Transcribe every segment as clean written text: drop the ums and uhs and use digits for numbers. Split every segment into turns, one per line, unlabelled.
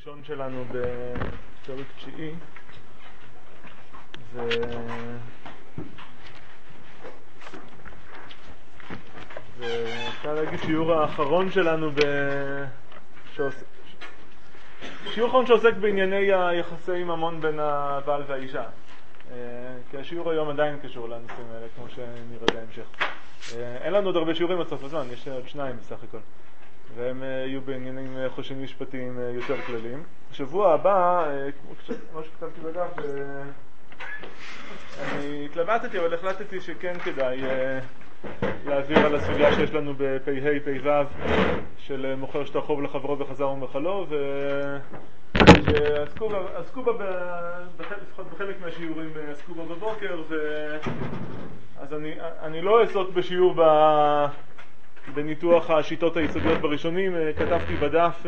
הראשון שלנו בפרק 9 ואפשר להגיד שיעור האחרון שלנו שיעור אחרון שעוסק בענייני היחסי ממון בין הבעל והאישה, כי השיעור היום עדיין קשור לנושאים האלה כמו שנראה בהמשך. אין לנו עוד הרבה שיעורים בסוף הזמן, יש עוד 2 בסך הכל, והם יהיו בעניינים חושבים משפטיים יותר כלליים. השבוע הבא, כמו שכתבתי בדף, אני התלבטתי, אבל החלטתי שכן כדאי להעביר על הסוגיה שיש לנו בפ"ה פ"ו של מוכר שטר חוב לחברו וחזר ומחלו, שעסקו בה לפחות בחלק מהשיעורים, עסקו בה בבוקר, אז אני לא אעסוק בשיעור בניתוח השיטות היסודיות בראשונים. כתבתי בדף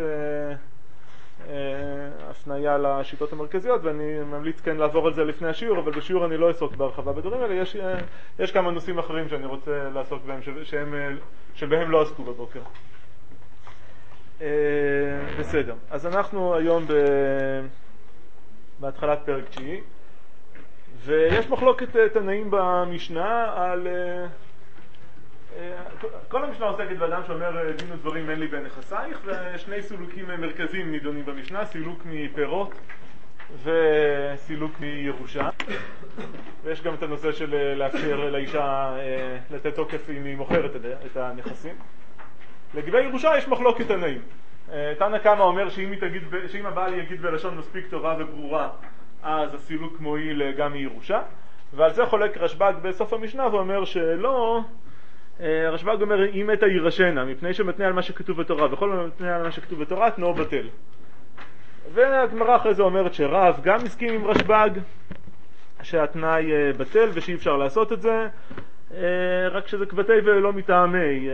הפניה לשיטות המרכזיות, ואני ממליץ כן לעבור על זה לפני השיעור, אבל בשיעור אני לא אעסוק בהרחבה בדברים האלה. יש כמה נושאים אחרים שאני רוצה לעסוק בהם שבהם לא עסקו בבוקר. בסדר, אז אנחנו היום בהתחלת פרק 9, ויש מחלוקת תנאים במשנה על כל המשנה עוסקת באדם שאומר דין ודברים אין לי בין נכסייך, ושני סילוקים מרכזיים נידונים במשנה, סילוק מפירות וסילוק מירושה, ויש גם את הנושא של לאפשר לאישה לתת תוקף אם היא מוכרת את הנכסים. לגבי ירושה יש מחלוקת תנאים. תנא קמא אומר שאם הבעל יגיד בלשון מספיק טובה וברורה, אז הסילוק מועיל גם מירושה, ועל זה חולק רשב"ג בסוף המשנה ואומר שלא. רשב"ג אומר אם מתה יירשנה, מפני שמתנה על מה שכתוב בתורה, וכל מתנה על מה שכתוב בתורה תנאו בטל. והגמרא אחרי זה אומרת שרב גם מסכים עם רשב"ג שהתנאי בטל ושאי אפשר לעשות את זה, רק שזה כבתי ולא מטעמי,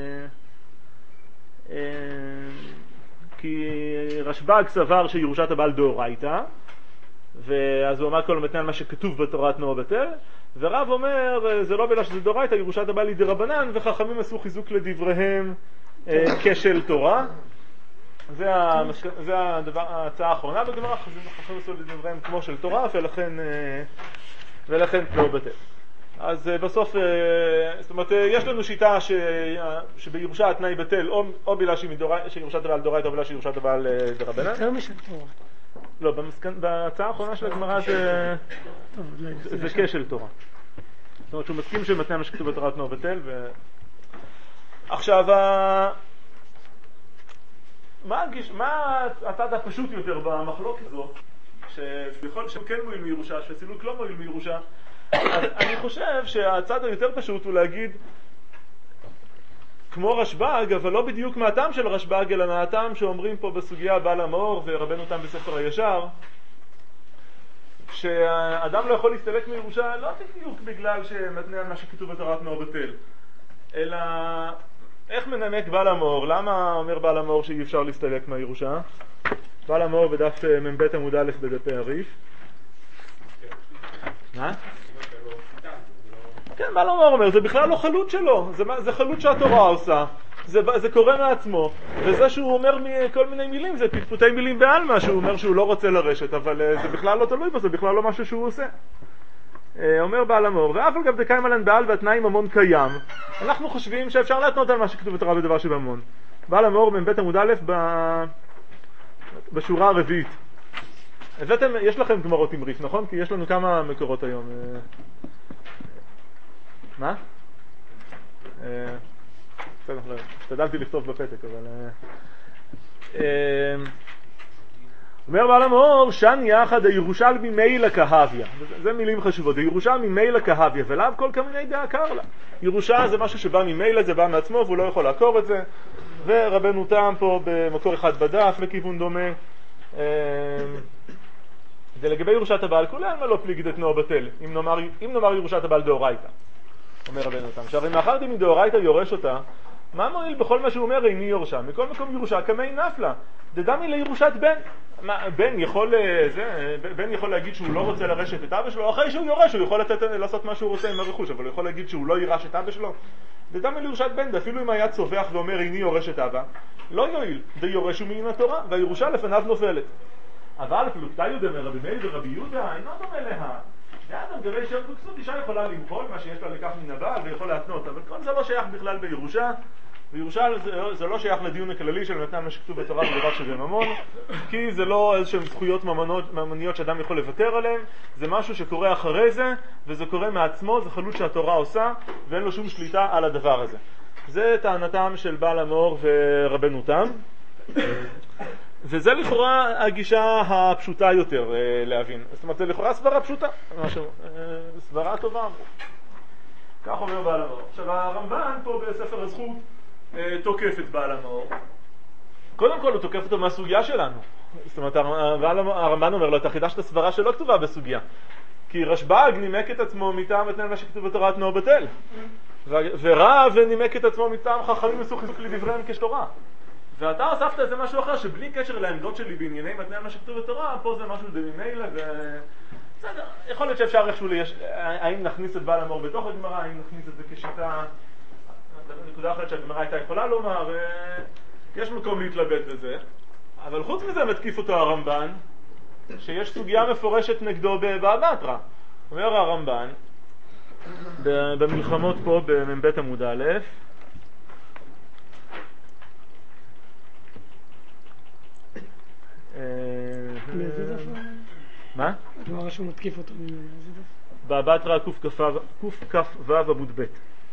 כי רשב"ג סבר שירושת הבעל דאורייתא, ואז הוא אמר כל מתנה על מה שכתוב בתורה תנאו בטל, ורב אומר זה לא בגלל שזה דאורייתא, ירושת הבעל היא דרבנן, וחכמים עשו חיזוק לדבריהם כשל תורה. זה ההצעה האחרונה בגמרא, חכמים עשו לדבריהם כמו של תורה, ולכן תנאו בטל. אז בסוף, זאת אומרת, יש לנו שיטה שבירושה התנאי בטל או בגלל שירושת הבעל דאורייתא או בגלל שירושת הבעל דרבנן.
יותר משל תורה.
לא, בהצעה האחרונה של הגמרא זה כשל תורה. זאת אומרת שהוא מסכים שמתנה מה שכתוב בתורה תנאו בטל. עכשיו, מה הצד הפשוט יותר במחלוקת הזו, שבכל שכן מועיל מירושה, שסילוק לא מועיל מירושה? אז אני חושב שהצד היותר פשוט הוא להגיד כמו רשב"ג, אבל לא בדיוק מהטעם של רשב"ג, אלא מהטעם שאומרים פה בסוגיה בעל המאור ורבנו תם בספר הישר, שאדם לא יכול להסתלק מירושה לא בדיוק בגלל שמתנה על מה שכתוב בתורה תנאו בטל, אלא איך מנמק בעל המאור? למה אומר בעל המאור שאי אפשר להסתלק מהירושה? בעל המאור בדף מ"ב עמוד א' בדפי הריף. מה? כן, בעל המאור אומר, זה בכלל לא חלות שלו, זה חלות שהתורה עושה, זה קורה מעצמו, וזה שהוא אומר כל מיני מילים, זה פטפוטי מילים בעלמא, שהוא אומר שהוא לא רוצה לרשת, אבל זה בכלל לא תלוי בו, זה בכלל לא משהו שהוא עושה. אומר בעל המאור, ואף על גב דקיים עלן בעל והתנאי ממון קיים, אנחנו חושבים שאפשר להתנות על מה שכתוב בתורה בדבר שבממון. בעל המאור מבית עמוד א' בשורה הרביעית. יש לכם גמרות עם ריף, נכון? כי יש לנו כמה מקורות היום. מה? השתדלתי לכתוב בפתק, אבל אומר בעל המאור, שן יחד הירושלמי מילא כהביה. זה מילים חשובות. הירושלמי מילא כהביה, ולאו כל כמיני דעקר לה. ירושה זה משהו שבא ממילא, זה בא מעצמו, והוא לא יכול לעקור את זה. ורבנו תם פה במקור אחד בדף לכיוון דומה. זה לגבי ירושת הבעל, כולן מה לא פליגי דתנאו בטל, אם נאמר ירושת הבעל דאורייתא. אומר רבנו תם, שהרי מאחר דמי דאורייתא יורש אותה, מה מועיל בכל מה שהוא אומר איני יורשה? מכל מקום ירושה כמי נפלה. דדמי לירושת בן. בן יכול להגיד שהוא לא רוצה לרשת את אבא שלו, אחרי שהוא יורש הוא יכול לעשות מה שהוא רוצה עם הרכוש, אבל הוא יכול להגיד שהוא לא יירש את אבא שלו. דדמי לירושת בן, אפילו אם היה צובח ואומר איני יורש את אבא, לא יועיל, דיורש הוא מן התורה, והירושה לפניו נופלת. אבל פלוגתא דמי רבי מאיר ורבי יהודה אינו דומה לה. אדם גבי שם כסות, אישה יכולה למחול מה שיש לה לקח מן הבעל ויכול להתנות, אבל כל זה לא שייך בכלל בירושה. בירושה זה לא שייך לדיון הכללי של מתן מה שכתוב בתורה בדבר שווה ממון, כי זה לא איזשהם זכויות ממוניות שאדם יכול לוותר עליהן, זה משהו שקורה אחרי זה, וזה קורה מעצמו, זה חלות שהתורה עושה, ואין לו שום שליטה על הדבר הזה. זה טענתם של בעל המאור ורבנו תם, וזה לכאורה הגישה הפשוטה יותר להבין. זאת אומרת, זה לכאורה סברה פשוטה, סברה טובה. כך אומר בעל המאור. עכשיו, הרמב"ן פה בספר הזכות תוקף את בעל המאור. קודם כל הוא תוקף אותו מהסוגיה שלנו. זאת אומרת, הרמב"ן אומר לו, אתה חידשת סברה שלא כתובה בסוגיה. כי רשב"ג נימק את עצמו מטעם מתנן מה שכתוב בתורת נאו בטל. ורב נימק את עצמו מטעם חכמים מסוכסוך לדבריהם כשתורה. ואתה הוספת איזה משהו אחר שבלי קשר לעמדות שלי בענייני מתנן מה שכתוב בתורה, פה זה משהו דמימיילה בסדר, יכול להיות שאפשר איכשהו האם נכניס את בעל המאור בתוך הגמרא, האם נכניס את זה כשיטה, נקודה אחרת שהגמרא הייתה יכולה לומר, יש מקום להתלבט בזה, אבל חוץ מזה מתקיף אותו הרמב"ן, שיש סוגיה מפורשת נגדו בבתרא. אומר הרמב"ן, במלחמות פה במ"ב עמוד א', מה?
הדבר שהוא מתקיף אותו ממנו, איזה דף?
בבתרא קכ"ו עמוד ב'.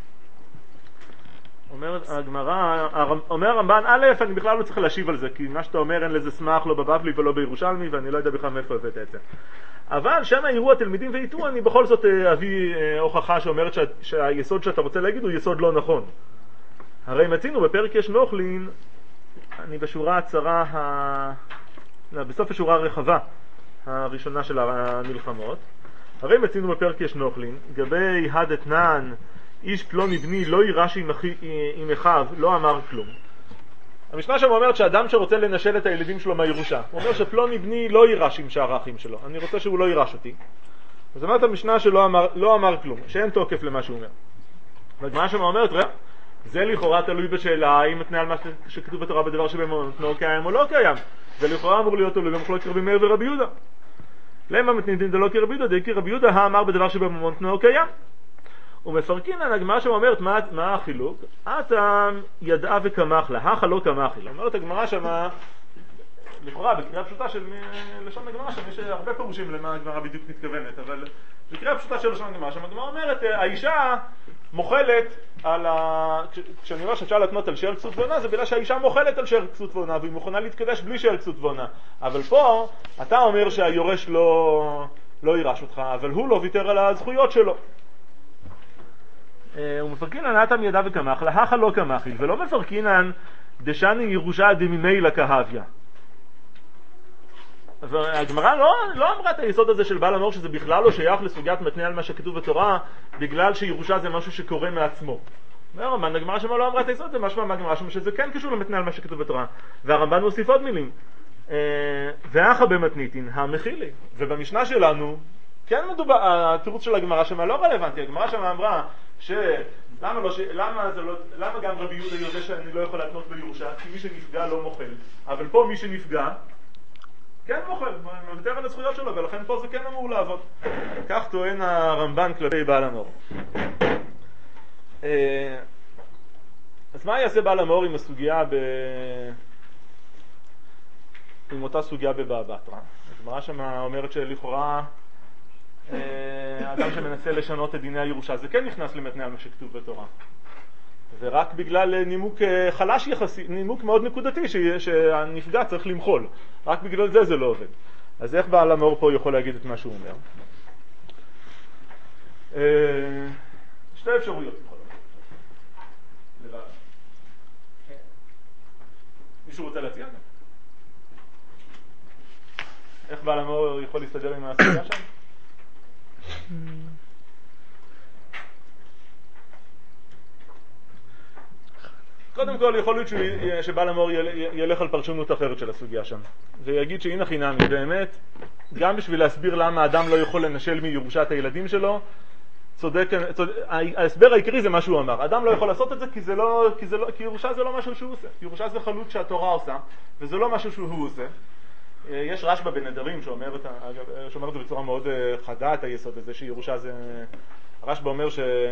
אומר הרמב"ן, א', אני בכלל לא צריך להשיב על זה, כי מה שאתה אומר אין לזה סמך לא בבבלי ולא בירושלמי, ואני לא יודע בכלל מאיפה הבאת את זה. אבל שם יראו התלמידים ויטעו, אני בכל זאת אביא הוכחה שאומרת שהיסוד שאתה רוצה להגיד הוא יסוד לא נכון. הרי מצינו בפרק יש נוכלין, אני בשורה הצרה, בסוף השורה הרחבה הראשונה של המלחמות, הרי מצינו בפרק יש נוכלין, גבי הדתנן, איש פלוני בני לא יירש עם אחיו, לא אמר כלום. המשנה שם אומרת שאדם שרוצה לנשל את הילדים שלו מהירושה, הוא אומר שפלוני בני לא יירש עם שאר האחים שלו, אני רוצה שהוא לא יירש אותי. אז אומרת המשנה שלא אמר כלום, שאין תוקף למה שהוא אומר. והגמרא שם אומרת, זה לכאורה תלוי בשאלה האם מתנה על מה שכתוב בתורה בדבר שבמתנו קיים או לא קיים. זה לכאורה אמור להיות תלוי במחלוקת רבי מאיר ורבי יהודה. למה מתניתין דלא כרבי יהודה? דאי כרבי יהודה האמר בדבר שבמתנו קיים. ומפרקינן הגמרא שם אומרת מה החילוק? אתם ידעה וקמח לה, הכה לא קמח לה. אומרת הגמרא שם, לכאורה בקריאה פשוטה של לשון הגמרא שם יש הרבה פירושים למה הגמרא בדיוק מתכוונת, אבל בקריאה פשוטה של לשון הגמרא שם הגמרא אומרת האישה מוחלת על כשאני אומר שאפשר להתנות על שאר כסות ועונה, זה בגלל שהאישה מוחלת על שאר כסות ועונה והיא מוכנה להתקדש בלי שאר כסות ועונה. אבל פה אתה אומר שהיורש לא יירש אותך, אבל הוא לא ויתר על הזכויות שלו. ומפרקינן אתם ידע וקמח לה, הכה לא קמחיל, ולא מפרקינן דשני ירושה דמימיילה כהביה. והגמרא לא אמרה את היסוד הזה של בעל המאור שזה בכלל לא שייך לסוגיית מתנה על מה שכתוב בתורה, בגלל שירושה זה משהו שקורה מעצמו. והרמב"ן, הגמרא שמה לא אמרה את היסוד, זה משמע מהגמרא שמה שזה כן קשור למתנה על מה שכתוב בתורה. והרמב"ן מוסיף עוד מילים. והכה במתניתין המחילי. ובמשנה שלנו, כן מדובר, התירוץ של הגמרא שמה לא רלוונטי. הגמרא שמה אמרה למה גם רבי יהודה יודע שאני לא יכול להתנות בירושה? כי מי שנפגע לא מוחל. אבל פה מי שנפגע כן מוחל, מוותר על הזכויות שלו, ולכן פה זה כן אמור לעבוד. כך טוען הרמב"ן כלפי בעל המאור. אז מה יעשה בעל המאור עם הסוגיה עם אותה סוגיה בבבא בתרא? הגמרא שמה אומרת שלכאורה אדם שמנסה לשנות את דיני הירושה זה כן נכנס למתנה על מה שכתוב בתורה, ורק בגלל נימוק חלש יחסי, נימוק מאוד נקודתי שהנפגע צריך למחול, רק בגלל זה לא עובד. אז איך בעל המאור פה יכול להגיד את מה שהוא אומר? שתי אפשרויות יכול לבד. מישהו רוצה להציע? איך בעל המאור יכול להסתדר עם הסוגיה שם? קודם כל יכול להיות שבעל המור ילך על פרשנות אחרת של הסוגיה שם, ויגיד שהנה חינמי, באמת, גם בשביל להסביר למה האדם לא יכול לנשל מירושת הילדים שלו, ההסבר העיקרי זה מה שהוא אמר. אדם לא יכול לעשות את זה כי ירושה זה לא משהו שהוא עושה. ירושה זה חלות שהתורה עושה, וזה לא משהו שהוא עושה. יש רשב"א בנדרים שאומר את זה בצורה מאוד חדה, את היסוד הזה שירושה זה... רשב"א אומר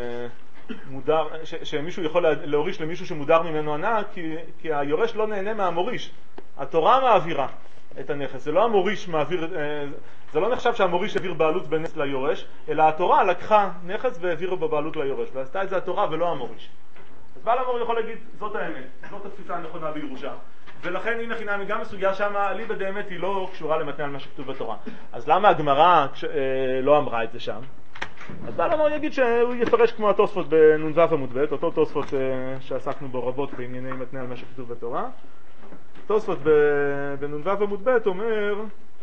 שמישהו יכול להוריש למישהו שמודר ממנו הנאה, כי היורש לא נהנה מהמוריש. התורה מעבירה את הנכס, זה לא המוריש מעביר, זה לא נחשב שהמוריש העביר בעלות בנכס ליורש, אלא התורה לקחה נכס והעבירה בבעלות ליורש, ועשתה את זה התורה ולא המוריש. אז בעל המור יכול להגיד, זאת האמת, זאת התפיסה הנכונה בירושה. ולכן הנה חינמי, גם הסוגיה שמה, ליבא דאמת היא לא קשורה למתנה על מה שכתוב בתורה. אז למה הגמרא לא אמרה את זה שם? אז בעל המור יגיד שהוא יפרש כמו התוספות בנ"ו עמוד ב', אותו תוספות שעסקנו בו רבות בענייני מתנה על מה שכתוב בתורה. תוספות בנ"ו עמוד ב' אומר,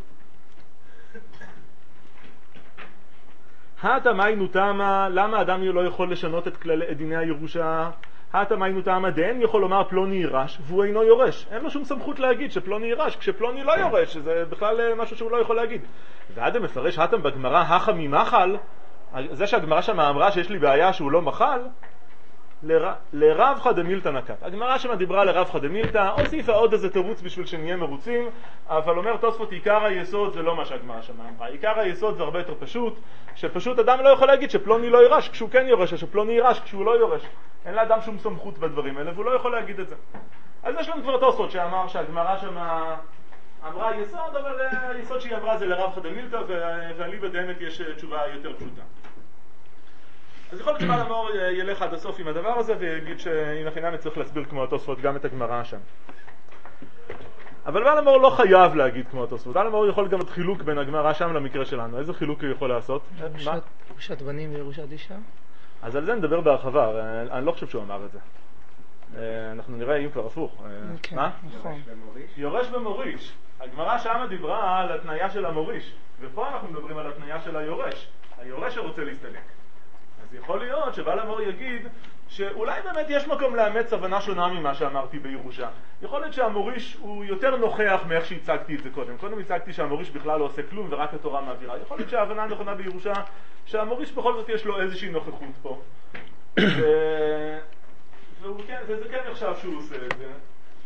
התמיינו תמה, למה אדם לא יכול לשנות את דיני הירושה? התמיינו תמה דאין יכול לומר פלוני יירש והוא אינו יורש. אין לו שום סמכות להגיד שפלוני יירש, כשפלוני לא יורש, זה בכלל משהו שהוא לא יכול להגיד. ואדם מפרש התם בגמרא הכה ממחל, זה שהגמרא שם אמרה שיש לי בעיה שהוא לא מחל, לרבחא דמילתא נקט. הגמרא שם דיברה לרבחא דמילתא, הוסיפה עוד איזה תירוץ בשביל שנהיה מרוצים, אבל אומר תוספות עיקר היסוד זה לא מה שהגמרא שם אמרה. עיקר היסוד זה הרבה יותר פשוט, שפשוט אדם לא יכול להגיד שפלוני לא יורש כשהוא כן יורש, או שפלוני יירש כשהוא לא יורש. אין לאדם שום סמכות בדברים האלה, והוא לא יכול להגיד את זה. אז יש לנו כבר תוספות שאמר שהגמרא שם אמרה יסוד, אבל היסוד שהיא אמרה זה לרבחא דמילתא, ואליבא דאמת יש תשובה יותר פשוטה. אז יכול להיות שבעל המור ילך עד הסוף עם הדבר הזה ויגיד שהנה חינמי צריך להסביר כמו התוספות גם את הגמרא שם. אבל בעל המור לא חייב להגיד כמו התוספות. בעל המור יכול גם את חילוק בין הגמרא שם למקרה שלנו. איזה חילוק הוא יכול לעשות?
ירושת בנים וירושת אישה?
אז על זה נדבר בהרחבה, אני לא חושב שהוא אמר את זה. אנחנו נראה אם כבר הפוך. מה?
נכון.
יורש במוריש. הגמרא שם דיברה על התניה של המוריש, ופה אנחנו מדברים על התניה של היורש. היורש שרוצה להסתלק. אז יכול להיות שבעל המור יגיד שאולי באמת יש מקום לאמץ הבנה שונה ממה שאמרתי בירושה. יכול להיות שהמוריש הוא יותר נוכח מאיך שהצגתי את זה קודם. קודם הצגתי שהמוריש בכלל לא עושה כלום ורק התורה מעבירה. יכול להיות שההבנה הנכונה בירושה שהמוריש בכל זאת יש לו איזושהי נוכחות פה. וזה כן נחשב שהוא עושה את זה.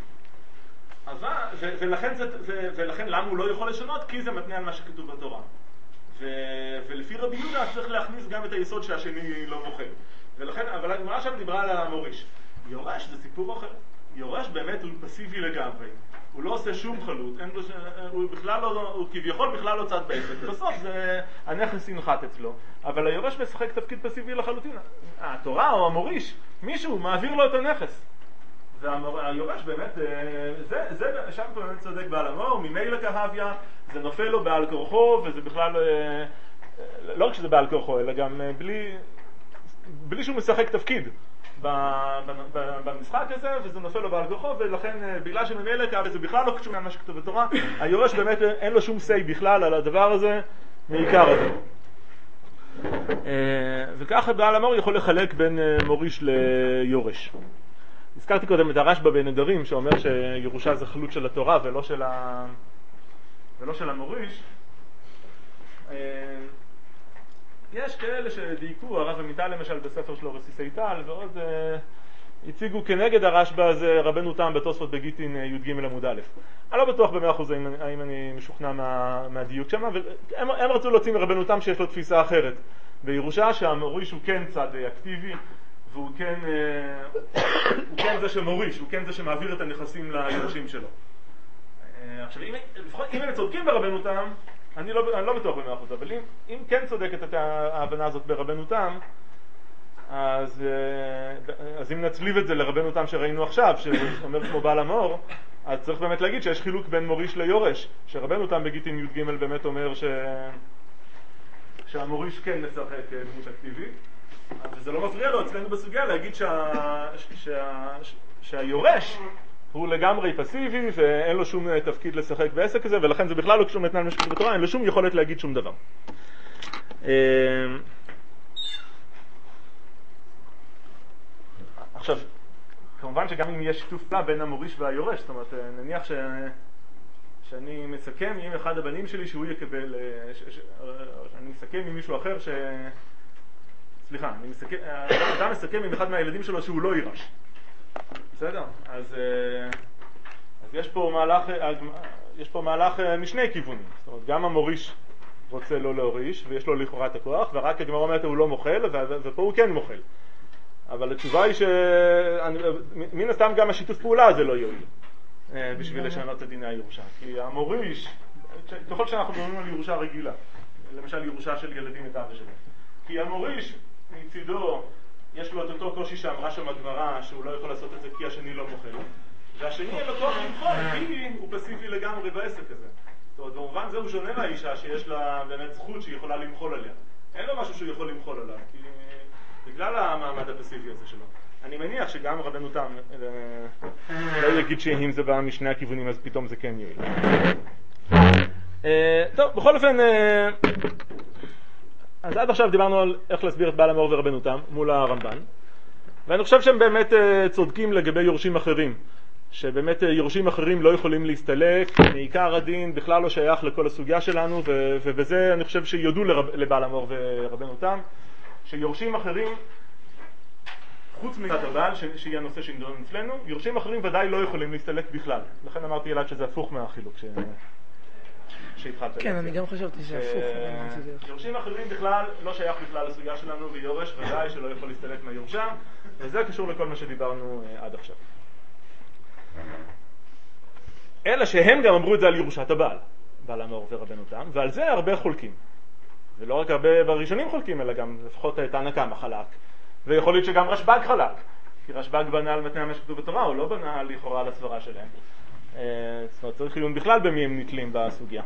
ולכן למה הוא לא יכול לשנות? כי זה מתנה על מה שכתוב בתורה. ולפי רבי יהודה צריך להכניס גם את היסוד שהשני לא מוכל. אבל הגמרא שם דיברה על המוריש. יורש זה סיפור אחר. יורש באמת הוא פסיבי לגמרי. הוא לא עושה שום חלות. הוא כביכול בכלל לא צד בעסק. בסוף הנכס ינחת אצלו. אבל היורש משחק תפקיד פסיבי לחלוטין. התורה או המוריש, מישהו מעביר לו את הנכס. והיורש באמת, שם באמת צודק בעל המור, ממילא כהביה, זה נופל לו בעל כורחו, וזה בכלל, לא רק שזה בעל כורחו, אלא גם בלי שהוא משחק תפקיד במשחק הזה, וזה נופל לו בעל כורחו, ולכן בגלל שממילא כהביה, זה בכלל לא קשור מה שכתוב בתורה, היורש באמת אין לו שום סי בכלל על הדבר הזה, מעיקר הזה. וככה בעל המור יכול לחלק בין מוריש ליורש. הזכרתי קודם את הרשב"א בנדרים שאומר שירושה זה חלות של התורה ולא של המוריש. יש כאלה שדייקו, הרב עמיטל למשל בספר שלו רסיסי טל, ועוד הציגו כנגד הרשב"א הזה רבנו תם בתוספות בגיטין י"ג עמוד א'. אני לא בטוח ב100% האם אני משוכנע מהדיוק שם, אבל הם רצו להוציא מרבנו תם שיש לו תפיסה אחרת בירושה, שהמוריש הוא כן צד אקטיבי, והוא כן זה שמוריש, הוא כן זה שמעביר את הנכסים ליורשים שלו. עכשיו, אם הם צודקים ברבנותם, אני לא בטוח ב100%, אבל אם כן צודקת את ההבנה הזאת ברבנותם, אז אם נצליב את זה לרבנותם שראינו עכשיו, שאומר כמו בעל המור, אז צריך באמת להגיד שיש חילוק בין מוריש ליורש, שרבנותם בגיטין י"ג באמת אומר שהמוריש כן משחק דמות אקטיבית, וזה לא מפריע לו אצלנו בסוגיה להגיד שהיורש הוא לגמרי פסיבי ואין לו שום תפקיד לשחק בעסק הזה, ולכן זה בכלל לא קשור מתנה למשהו בתורה, אין לו שום יכולת להגיד שום דבר. עכשיו, כמובן שגם אם יש שיתוף פעולה בין המוריש והיורש, זאת אומרת, נניח שאני מסכם עם אחד הבנים שלי שהוא יקבל, אני מסכם עם מישהו אחר סליחה, אדם מסכם עם אחד מהילדים שלו שהוא לא יירש. בסדר? אז יש פה מהלך משני כיוונים. זאת אומרת, גם המוריש רוצה לא להוריש, ויש לו לכאורה את הכוח, ורק הגמרא אומרת הוא לא מוכל, ופה הוא כן מוכל. אבל התשובה היא מן הסתם גם השיתוף פעולה הזה לא יועיל בשביל לשנות את דיני הירושה. כי המוריש, ככל שאנחנו מדברים על ירושה רגילה, למשל ירושה של ילדים את אבא שלהם, כי המוריש מצידו יש לו את אותו קושי שאמרה שם הגמרא שהוא לא יכול לעשות את זה כי השני לא מוכל, והשני אין לו כוח למחול כי הוא פסיבי לגמרי בעסק הזה. זאת אומרת, במובן זה הוא שונה מהאישה שיש לה באמת זכות שהיא יכולה למחול עליה. אין לו משהו שהוא יכול למחול עליו, כי בגלל המעמד הפסיבי הזה שלו. אני מניח שגם רבנו תם לא יגיד שאם זה בא משני הכיוונים אז פתאום זה כן יועיל. טוב, בכל אופן, אז עד עכשיו דיברנו על איך להסביר את בעל המאור ורבנו תם מול הרמב"ן, ואני חושב שהם באמת צודקים לגבי יורשים אחרים, שבאמת יורשים אחרים לא יכולים להסתלק, מעיקר הדין בכלל לא שייך לכל הסוגיה שלנו, ובזה אני חושב שיודו לבעל המאור ורבנו תם, שיורשים אחרים, חוץ מצד הבעל, שהיא הנושא שנדון אצלנו, יורשים אחרים ודאי לא יכולים להסתלק בכלל. לכן אמרתי אלעד שזה הפוך מהחילוק שהתחלת.
כן, אני גם חשבתי שהפוך.
יורשים אחרים בכלל לא שייך בכלל לסוגיה שלנו, ויורש ודאי שלא יכול להסתלק מהיורשה, וזה קשור לכל מה שדיברנו עד עכשיו. אלא שהם גם אמרו את זה על ירושת הבעל, בעל המאור ורבנו תם, ועל זה הרבה חולקים. ולא רק הרבה בראשונים חולקים, אלא גם לפחות תנא קמא חלק. ויכול להיות שגם רשב"ג חלק. כי רשב"ג בנה על מתני מה שכתוב בתורה, הוא לא בנה לכאורה על הסברה שלהם. זאת אומרת, צריך עיון בכלל במי הם נתלים בסוגיה.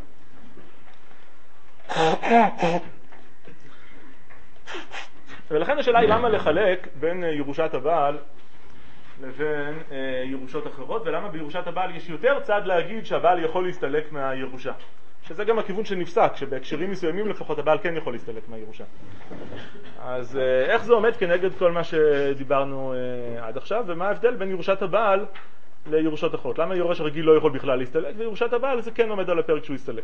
ולכן השאלה היא למה לחלק בין ירושת הבעל לבין ירושות אחרות, ולמה בירושת הבעל יש יותר צד להגיד שהבעל יכול להסתלק מהירושה. שזה גם הכיוון שנפסק, שבהקשרים מסוימים לפחות הבעל כן יכול להסתלק מהירושה. אז איך זה עומד כנגד כל מה שדיברנו עד עכשיו, ומה ההבדל בין ירושת הבעל לירושות אחרות? למה יורש רגיל לא יכול בכלל להסתלק, וירושת הבעל זה כן עומד על הפרק שהוא יסתלק?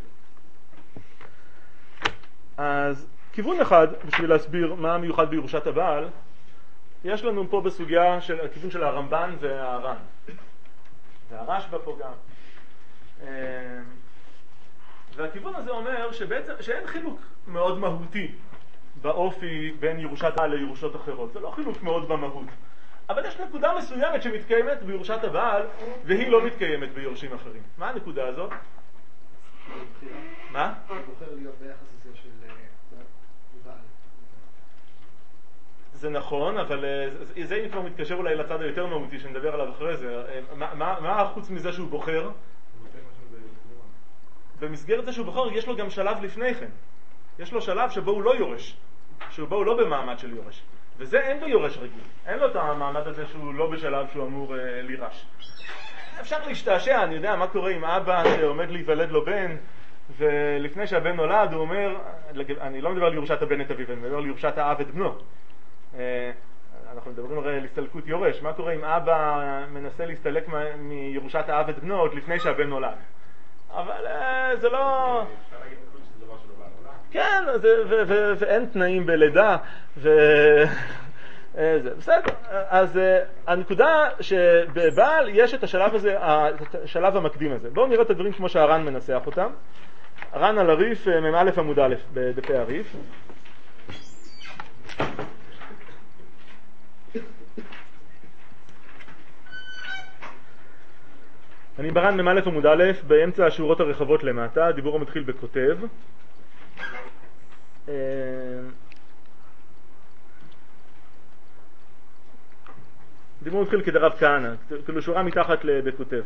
אז כיוון אחד, בשביל להסביר מה המיוחד בירושת הבעל, יש לנו פה בסוגיה של הכיוון של הרמב"ן והר"ן. והרשב"א פה גם. והכיוון הזה אומר שבעצם שאין חילוק מאוד מהותי באופי בין ירושת הבעל לירושות אחרות. זה לא חילוק מאוד במהות. אבל יש נקודה מסוימת שמתקיימת בירושת הבעל והיא לא מתקיימת ביורשים אחרים. מה הנקודה הזאת? מה?
הוא בוחר להיות ביחס הזה של בעל.
זה נכון, אבל זה כבר מתקשר אולי לצד היותר מהותי שנדבר עליו אחרי זה. מה חוץ מזה שהוא בוחר? במסגרת זה שהוא בוחר יש לו גם שלב לפני כן. יש לו שלב שבו הוא לא יורש, שבו הוא לא במעמד של יורש. וזה אין בו יורש רגיל. אין לו את המעמד הזה שהוא לא בשלב שהוא אמור לירש. אפשר להשתעשע, אני יודע מה קורה עם אבא שעומד להיוולד לו בן, ולפני שהבן נולד הוא אומר, אני לא מדבר על ירושת הבן את אביו, אני מדבר על ירושת האב את בנו. אנחנו מדברים הרי על הסתלקות יורש. מה קורה אם אבא מנסה להסתלק מירושת האב את בנו עוד לפני שהבן נולד? אבל זה לא...
אפשר להגיד שזה דבר שלא בא לעולם.
כן, ואין תנאים בלידה, בסדר. אז הנקודה שבבעל יש את השלב הזה, את השלב המקדים הזה. בואו נראה את הדברים כמו שהר"ן מנסח אותם. הר"ן על הריף, מ"א עמוד א' בדפי הריף. אני בר"ן מ"א עמוד א' באמצע השורות הרחבות למטה, הדיבור המתחיל בכותב. דיבור מתחיל כדרב כהנא, כאילו שורה מתחת בכותב.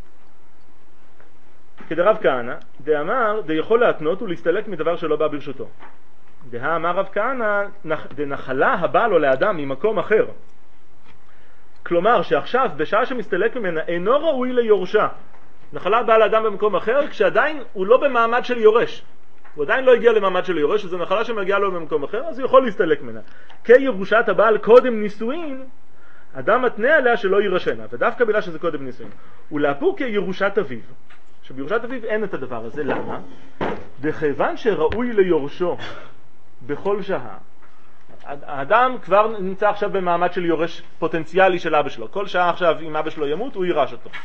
כדרב כהנא, דאמר, יכול להתנות ולהסתלק מדבר שלא בא ברשותו. אמר רב כהנא, דנחלה הבעל או לאדם ממקום אחר. כלומר שעכשיו בשעה שמסתלק ממנה אינו ראוי ליורשה. נחלה באה לאדם במקום אחר כשעדיין הוא לא במעמד של יורש. הוא עדיין לא הגיע למעמד של יורש, וזו נחלה שמגיעה לו במקום אחר, אז הוא יכול להסתלק ממנה. כירושת הבעל קודם נישואין, אדם מתנה עליה שלא יירשנה, ודווקא בגלל שזה קודם נישואין. ולאפור כירושת אביו. שבירושת אביו אין את הדבר הזה, למה? בכיוון שראוי ליורשו בכל שעה. האדם כבר נמצא עכשיו במעמד של יורש פוטנציאלי של אבא שלו. כל שעה עכשיו אם אבא שלו ימות הוא יירש אותו.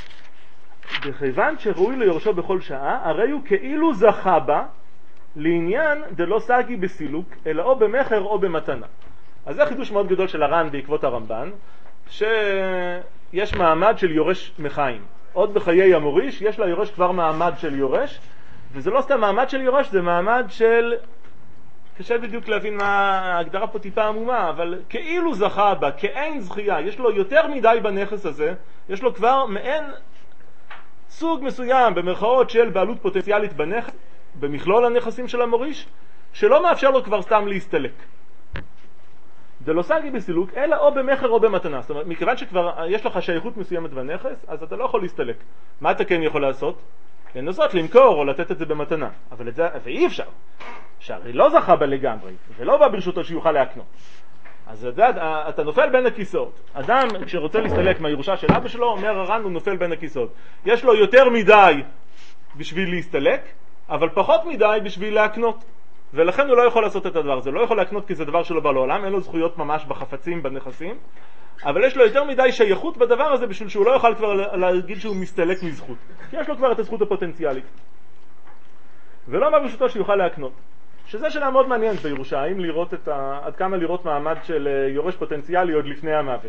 בכיוון שראוי ליורשו בכל שעה, הרי הוא כאילו זכה בה לעניין דלא סגי בסילוק, אלא או במחר או במתנה. אז זה חידוש מאוד גדול של הר"ן בעקבות הרמב"ן, שיש מעמד של יורש מחיים. עוד בחיי המוריש יש ליורש כבר מעמד של יורש, וזה לא סתם מעמד של יורש, זה מעמד של... קשה בדיוק להבין מה ההגדרה פה טיפה עמומה, אבל כאילו זכה בה, כאין זכייה, יש לו יותר מדי בנכס הזה, יש לו כבר מעין סוג מסוים במרכאות של בעלות פוטנציאלית בנכס, במכלול הנכסים של המוריש, שלא מאפשר לו כבר סתם להסתלק. זה לא סגי בסילוק, אלא או במחר או במתנה. זאת אומרת, מכיוון שכבר יש לך שייכות מסוימת בנכס, אז אתה לא יכול להסתלק. מה אתה כן יכול לעשות? לנסות למכור או לתת את זה במתנה. אבל את זה אי אפשר. שהרי לא זכה בה לגמרי, ולא בא ברשותו שיוכל להקנות. אז אתה נופל בין הכיסאות. אדם כשרוצה להסתלק מהירושה של אבא שלו, אומר הר"ן, הוא נופל בין הכיסאות. יש לו יותר מדי בשביל להסתלק, אבל פחות מדי בשביל להקנות. ולכן הוא לא יכול לעשות את הדבר הזה. לא יכול להקנות כי זה דבר שלא בא לעולם, אין לו זכויות ממש בחפצים, בנכסים, אבל יש לו יותר מדי שייכות בדבר הזה בשביל שהוא לא יוכל כבר להגיד שהוא מסתלק מזכות. כי יש לו כבר את הזכות הפוטנציאלית. ולא בא ברשותו שיוכל להקנות. שזה שאלה מאוד מעניינת בירושה, האם לראות עד כמה לראות מעמד של יורש פוטנציאלי עוד לפני המוות.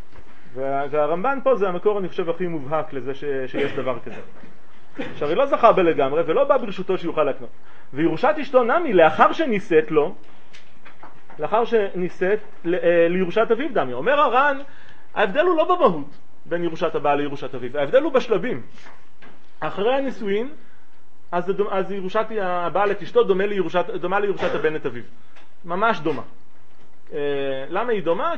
והרמב"ן פה זה המקור אני חושב הכי מובהק לזה שיש דבר כזה. שהרי לא זכה בלגמרי ולא בא ברשותו שיוכל להקנות. וירושת אשתו נמי לאחר שנישאת לו, לאחר שנישאת לירושת אביו דמי. אומר הר"ן, ההבדל הוא לא במהות בין ירושת הבעל לירושת אביו, ההבדל הוא בשלבים. אחרי הנישואין, אז ירושת הבעל את אשתו דומה לירושת הבן את אביו. ממש דומה. למה היא דומה?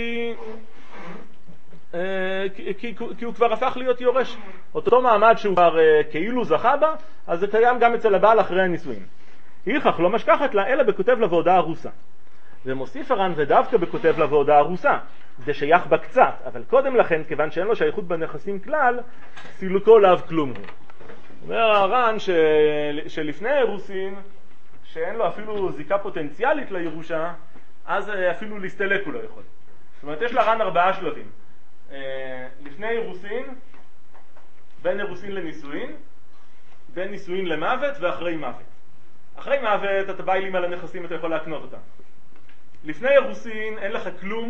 כי הוא כבר הפך להיות יורש. אותו מעמד שהוא כבר כאילו זכה בה, אז זה קיים גם אצל הבעל אחרי הנישואין. הלכך לא משכחת לה, אלא בכותב לה ועודה ארוסה. ומוסיף הר"ן ודווקא בכותב לה ועודה ארוסה. זה שייך בה קצת, אבל קודם לכן, כיוון שאין לו שייכות בנכסים כלל, סילוקו לאו כלום הוא. אומר הר"ן שלפני האירוסין, שאין לו אפילו זיקה פוטנציאלית לירושה, אז אפילו להסתלק הוא לא יכול. זאת אומרת, יש לר"ן 4 שלבים. לפני אירוסין, בין אירוסין לנישואין, בין נישואין למוות ואחרי מוות. אחרי מוות אתה בא אלים על הנכסים, אתה יכול להקנות אותם. לפני אירוסין אין לך כלום,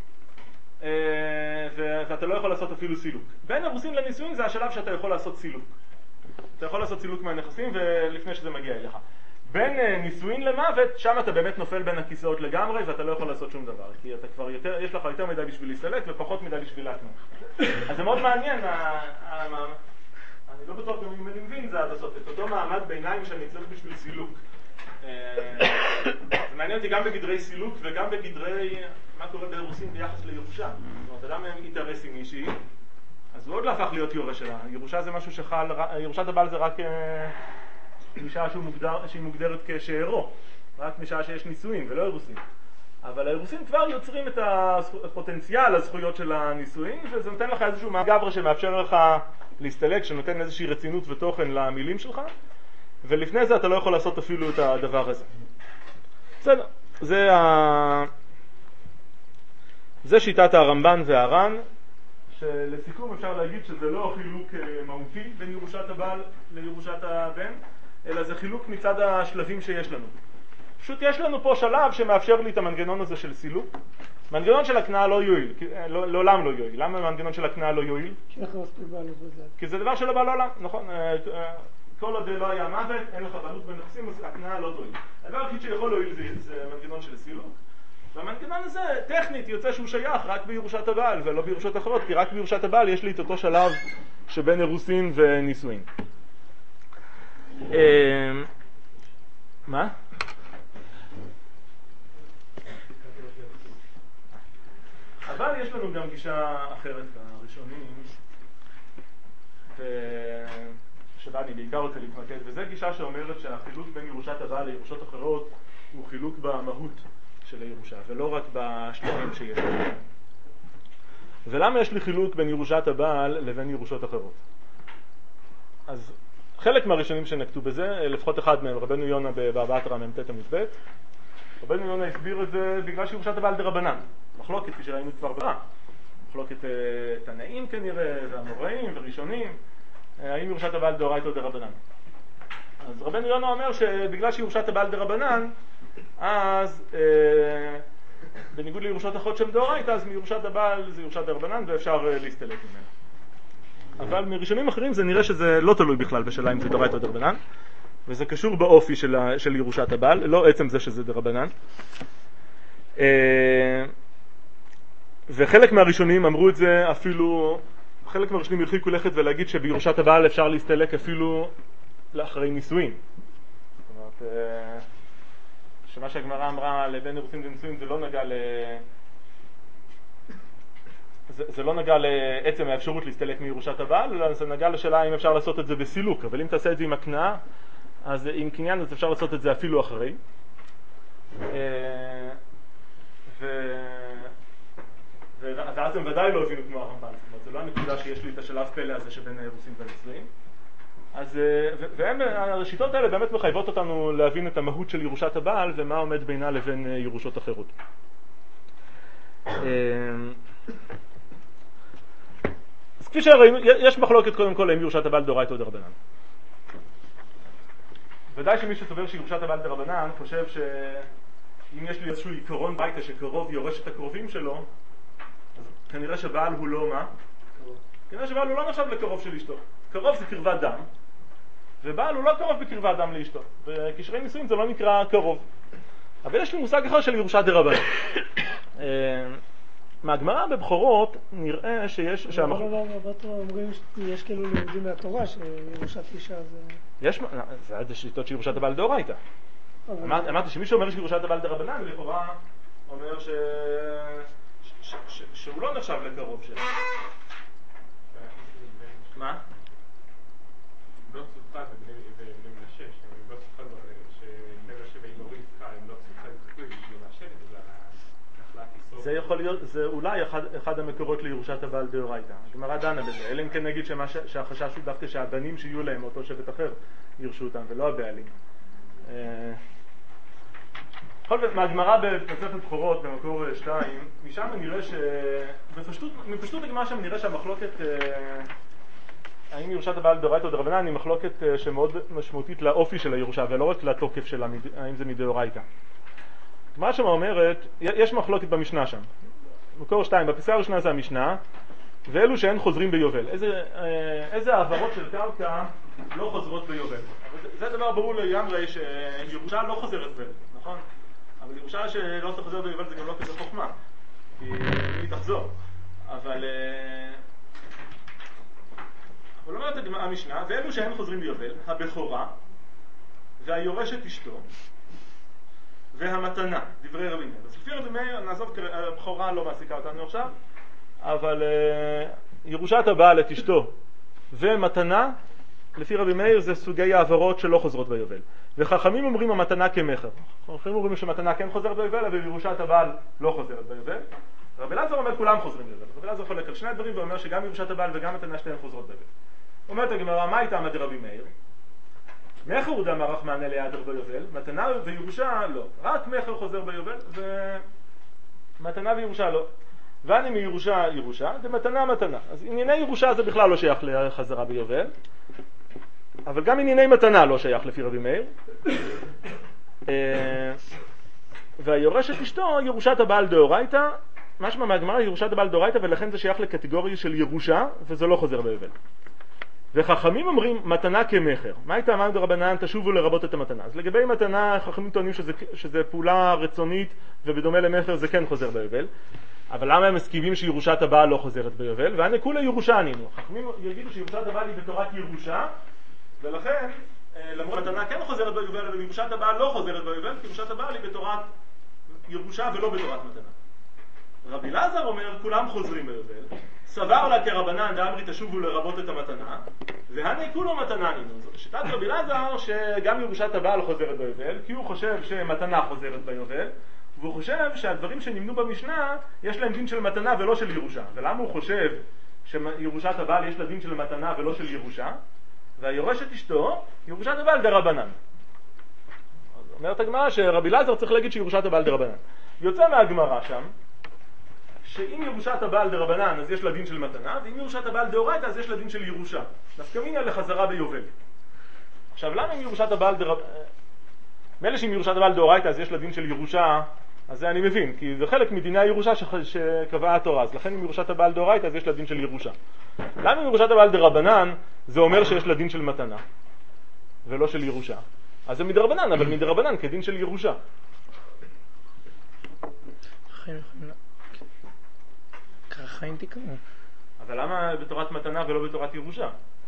ואתה לא יכול לעשות אפילו סילוק. בין אירוסין לנישואין זה השלב שאתה יכול לעשות סילוק. אתה יכול לעשות סילוק מהנכסים ולפני שזה מגיע אליך. בין נישואין למוות, שם אתה באמת נופל בין הכיסאות לגמרי ואתה לא יכול לעשות שום דבר, כי אתה כבר יש לך יותר מדי בשביל להסתלק ופחות מדי בשביל להקנות. אז זה מאוד מעניין, אני לא בטוח גם אם אני מבין זה עד הסוף, את אותו מעמד ביניים שאני צריך בשביל סילוק. זה מעניין אותי גם בגדרי סילוק וגם בגדרי מה קורה באירוסין ביחס לירושה. זאת אומרת, אדם יתארס עם מישהי, אז הוא עוד לא הפך להיות יורש שלה. ירושה זה משהו שחל, ירושת הבעל זה רק משעה שהיא מוגדרת כשארו, רק משעה שיש נישואין ולא אירוסין. אבל האירוסין כבר יוצרים את הפוטנציאל, הזכויות של הנישואין, וזה נותן לך איזשהו מאגבר שמאפשר לך להסתלק, שנותן איזושהי רצינות ותוכן למילים שלך, ולפני זה אתה לא יכול לעשות אפילו את הדבר הזה. בסדר, זה שיטת הרמב"ן והר"ן, שלסיכום אפשר להגיד שזה לא חילוק מהותי בין ירושת הבעל לירושת הבן, אלא זה חילוק מצד השלבים שיש לנו. פשוט יש לנו פה שלב שמאפשר לי את המנגנון הזה של סילוק. מנגנון של הקנאה לא יועיל, לעולם לא יועיל. למה המנגנון של הקנאה לא יועיל? כי זה דבר שלא בא לעולם, נכון? כל עוד לא היה מוות, אין לך בעלות בנכסים, אז הקנאה לא תועיל. הדבר הכי שיכול להועיל זה מנגנון של סילוק. והמנגנון הזה, טכנית, יוצא שהוא שייך רק בירושת הבעל ולא בירושות אחרות, כי רק בירושת הבעל יש לי את אותו שלב שבין אירוסין ונישואין. מה? אבל יש לנו גם גישה אחרת הראשונים, שבה אני בעיקר רוצה להתמקד, וזו גישה שאומרת שהחילוק בין ירושת הבעל לירושות אחרות הוא חילוק במהות של הירושה, ולא רק בשלבים שיש לנו. ולמה יש לי חילוק בין ירושת הבעל לבין ירושות אחרות? אז חלק מהראשונים שנקטו בזה, לפחות אחד מהם, רבנו יונה בבבא בתרא מ"ט עמוד ב', רבנו יונה הסביר את זה בגלל שירושת הבעל דרבנן. מחלוקת, כפי שראינו כבר ברע. מחלוקת תנאים כנראה, והמוראים וראשונים, האם ירושת הבעל דאורייתא או דרבנן. אז רבנו יונה אומר שבגלל שירושת הבעל דרבנן, אז בניגוד לירושות אחרות של דאורייתא, אז מירושת הבעל זה ירושת דרבנן ואפשר להסתלק ממנה. אבל מראשונים אחרים זה נראה שזה לא תלוי בכלל בשאלה אם זה דאורייתא או דרבנן, וזה קשור באופי של ירושת הבעל, לא עצם זה שזה דרבנן. וחלק מהראשונים אמרו את זה אפילו, חלק מהראשונים הרחיקו לכת ולהגיד שבירושת הבעל אפשר להסתלק אפילו לאחרי נישואין. זאת אומרת, שמה שהגמרא אמרה לבין אירוסין ונישואין זה לא נגע לעצם האפשרות להסתלק מירושת הבעל, אלא זה נגע לשאלה אם אפשר לעשות את זה בסילוק, אבל אם תעשה את זה עם הקנאה, אז עם קניין אז אפשר לעשות את זה אפילו אחרי. ואז הם ודאי לא הבינו כמו הרמב"ן, זאת אומרת, זה לא הנקודה שיש לי את השלב פלא הזה שבין האירוסין והנישואין. השיטות האלה באמת מחייבות אותנו להבין את המהות של ירושת הבעל ומה עומד בינה לבין ירושות אחרות. אז כפי שראינו, יש מחלוקת קודם כל אם ירושת הבעל דאורייתא או דרבנן. ודאי שמי שסובר שירושת הבעל דרבנן חושב שאם יש לי איזשהו עיקרון ביתה שקרוב יורש את הקרובים שלו, אז כנראה שבעל הוא לא מה? כנראה שבעל הוא לא נחשב לקרוב של אשתו. קרוב זה קרבת דם, ובעל הוא לא קרוב בקרבת דם לאשתו. בקשרי נישואין זה לא נקרא קרוב. אבל יש לי מושג אחר של ירושת דרבנן. מהגמרא בבכורות נראה שיש...
אומרים יש כאילו לימודים מהתורה שירושת אישה זה...
זה שיטות של ירושת הבעל דאורייתא. אמרתי שמי שאומר שירושת הבעל דרבנן לכאורה אומר שהוא לא נחשב לקרוב שלה. מה?
לא צופה ובני מנשה, שהם לא צופה שבני מנשה ואימורי יצחה, הם לא צופה בשביל מנשה, וזה נחלת איסור.
זה יכול להיות, זה אולי אחד המקורות לירושת הבעל דאורייתא. הגמרא דנה בזה, אלא אם כן נגיד שהחשש הוא דווקא שהבנים שיהיו להם אותו שבט אחר ירשו אותם, ולא הבעלים. בכל זאת, מהגמרא במסכת בכורות במקור 2, משם נראה מפשטות הגמרא שם נראה שהמחלוקת האם ירושת הבעל דאורייתא או דרבנן היא מחלוקת שמאוד משמעותית לאופי של הירושה ולא רק לתוקף שלה, האם זה מדאורייתא. מה שם אומרת, יש מחלוקת במשנה שם. מקור 2, בפסקה הראשונה זה המשנה, ואלו שהן חוזרים ביובל. איזה העברות של קרקע לא חוזרות ביובל. זה דבר ברור לגמרי שירושה לא חוזרת ביובל, נכון? אבל ירושה שלא תחזור ביובל זה גם לא כזה חוכמה, כי היא תחזור. אבל אומרת המשנה, ואלו שהן חוזרים ביובל, הבכורה והיורשת אשתו והמתנה, דברי רבי מאיר. אז לפי רבי מאיר, נעזוב, הבכורה לא מעסיקה אותנו עכשיו, אבל ירושת הבעל את אשתו ומתנה, לפי רבי מאיר זה סוגי העברות שלא חוזרות ביובל. וחכמים אומרים המתנה כמחר. חכמים אומרים שמתנה כן חוזרת ביובל, אבל ירושת הבעל לא חוזרת ביובל. רבי אלעזר אומר כולם חוזרים ביובל. רבי אלעזר חולק על שני הדברים ואומר שגם ירושת הבעל וגם מתנה שתיהן חוזרות ביובל. אומרת הגמרא, מה הייתה עמד רבי מאיר? מחר הוא דאמר רחמנא ליעדר ביובל, מתנה וירושה לא. רק מחר חוזר ביובל ומתנה וירושה לא. ואני מירושה ירושה, זה מתנה מתנה. אז ענייני ירושה זה בכלל לא שייך לחזרה ביובל, אבל גם ענייני מתנה לא שייך לפי רבי מאיר. והיורשת אשתו ירושת הבעל דאורייתא, משמע מהגמרא ירושת הבעל דאורייתא, ולכן זה שייך לקטגוריה של ירושה וזה לא חוזר ביובל. וחכמים אומרים מתנה כמחר. מה הייתה אמרנו דרבנן? תשובו לרבות את המתנה. אז לגבי מתנה, חכמים טוענים שזה פעולה רצונית ובדומה למחר זה כן חוזר ביובל. אבל למה הם מסכימים שירושת הבעל לא חוזרת ביובל? ואני כולה ירושה ענינו. חכמים יגידו שירושת הבעל היא בתורת ירושה, ולכן למרות מתנה כן חוזרת ביובל, אבל ירושת הבעל לא חוזרת ביובל, כי ירושת הבעל היא בתורת ירושה ולא בתורת מתנה. רבי אלעזר אומר כולם חוזרים ביובל, סבר לה כרבנן דאמרי תשובו לרבות את המתנה, והנה כולו מתנה ענינו. שיטת רבי אלעזר שגם ירושת הבעל חוזרת ביובל, כי הוא חושב שמתנה חוזרת ביובל, והוא חושב שהדברים שנמנו במשנה יש להם דין של מתנה ולא של ירושה. ולמה הוא חושב שירושת הבעל יש לה דין של מתנה ולא של ירושה? והיורשת אשתו, ירושת הבעל דרבנן. אומרת הגמרא שרבי אלעזר צריך להגיד שירושת הבעל דרבנן. יוצא מהגמרא שם שאם ירושת הבעל דרבנן אז יש לה דין של מתנה, ואם ירושת הבעל דאורייתא אז יש לה דין של ירושה. נפקא מינה לחזרה ביובל. עכשיו למה אם ירושת הבעל מילא שאם ירושת הבעל דאורייתא אז יש לה דין של ירושה, אז זה אני מבין, כי זה חלק מדיני הירושה שקבעה התורה, אז לכן אם ירושת הבעל דאורייתא אז יש לה דין של ירושה. למה אם ירושת הבעל דרבנן זה אומר שיש לה דין של מתנה ולא של ירושה? אז זה מדרבנן, אבל מדרבנן כדין של ירושה.
חיים תקנו.
אבל למה בתורת מתנה ולא בתורת ירושה?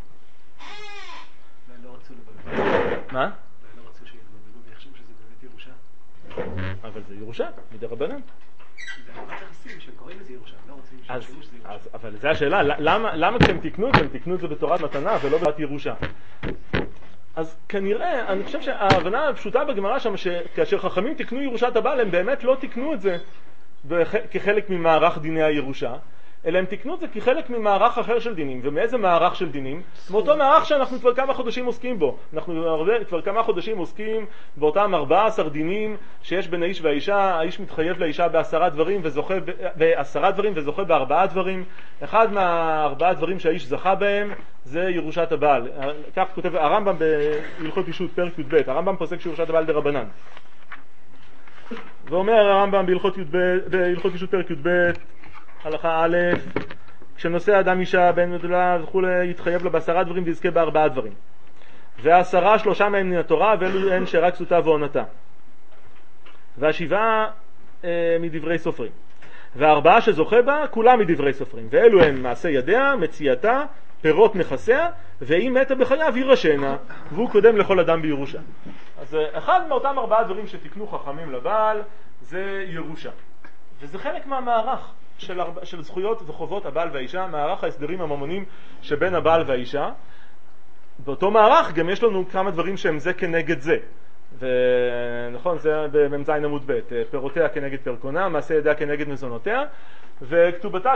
לא רצו לבלבל.
מה?
לא רצו שיתבלבלו ויחשבו שזה באמת ירושה.
אבל זה ירושה, מדרבנן.
זה ממש יחסים שקוראים לזה ירושה, לא רוצים שיחשבו שזה ירושה.
אבל זה השאלה, למה כשהם תקנו את זה בתורת מתנה ולא בתורת ירושה? אז כנראה, אני חושב שההבנה הפשוטה בגמרא שם שכאשר חכמים תקנו ירושת הבעל הם באמת לא תקנו את זה כחלק ממערך דיני הירושה, אלא הם תקנו את זה כחלק ממערך אחר של דינים. ומאיזה מערך של דינים? מאותו מערך שאנחנו כבר כמה חודשים עוסקים בו. אנחנו כבר כמה חודשים עוסקים באותם 14 דינים שיש בין האיש והאישה. האיש מתחייב לאישה ב10 דברים וזוכה ב10 דברים וזוכה ב4 דברים. אחד מה4 דברים שהאיש זכה בהם זה ירושת הבעל. כך כותב הרמב"ם בהלכות אישות פרק י"ב. הרמב"ם פוסק שירושת הבעל דרבנן. ואומר הרמב"ם בהלכות אישות פרק י"ב הלכה א', כשנושא אדם אישה בן מדולה וכו' יתחייב לו ב10 דברים ויזכה ב4 דברים. ו10 3 מהם מן התורה ואלו הן שרק כסותה ועונתה. וה7 מדברי סופרים. וה4 שזוכה בה כולם מדברי סופרים. ואלו הם מעשה ידיה, מציאתה, פירות נכסיה, ואם מתה בחייו ירשנה, והוא קודם לכל אדם בירושה. אז אחד מאותם 4 דברים שתקנו חכמים לבעל זה ירושה. וזה חלק מהמערך של זכויות וחובות הבעל והאישה, מערך ההסדרים הממונים שבין הבעל והאישה. באותו מערך גם יש לנו כמה דברים שהם זה כנגד זה. ונכון, זה במ"ז עמוד ב', פירותיה כנגד פרקונה, מעשה ידיה כנגד מזונותיה, וכתובתה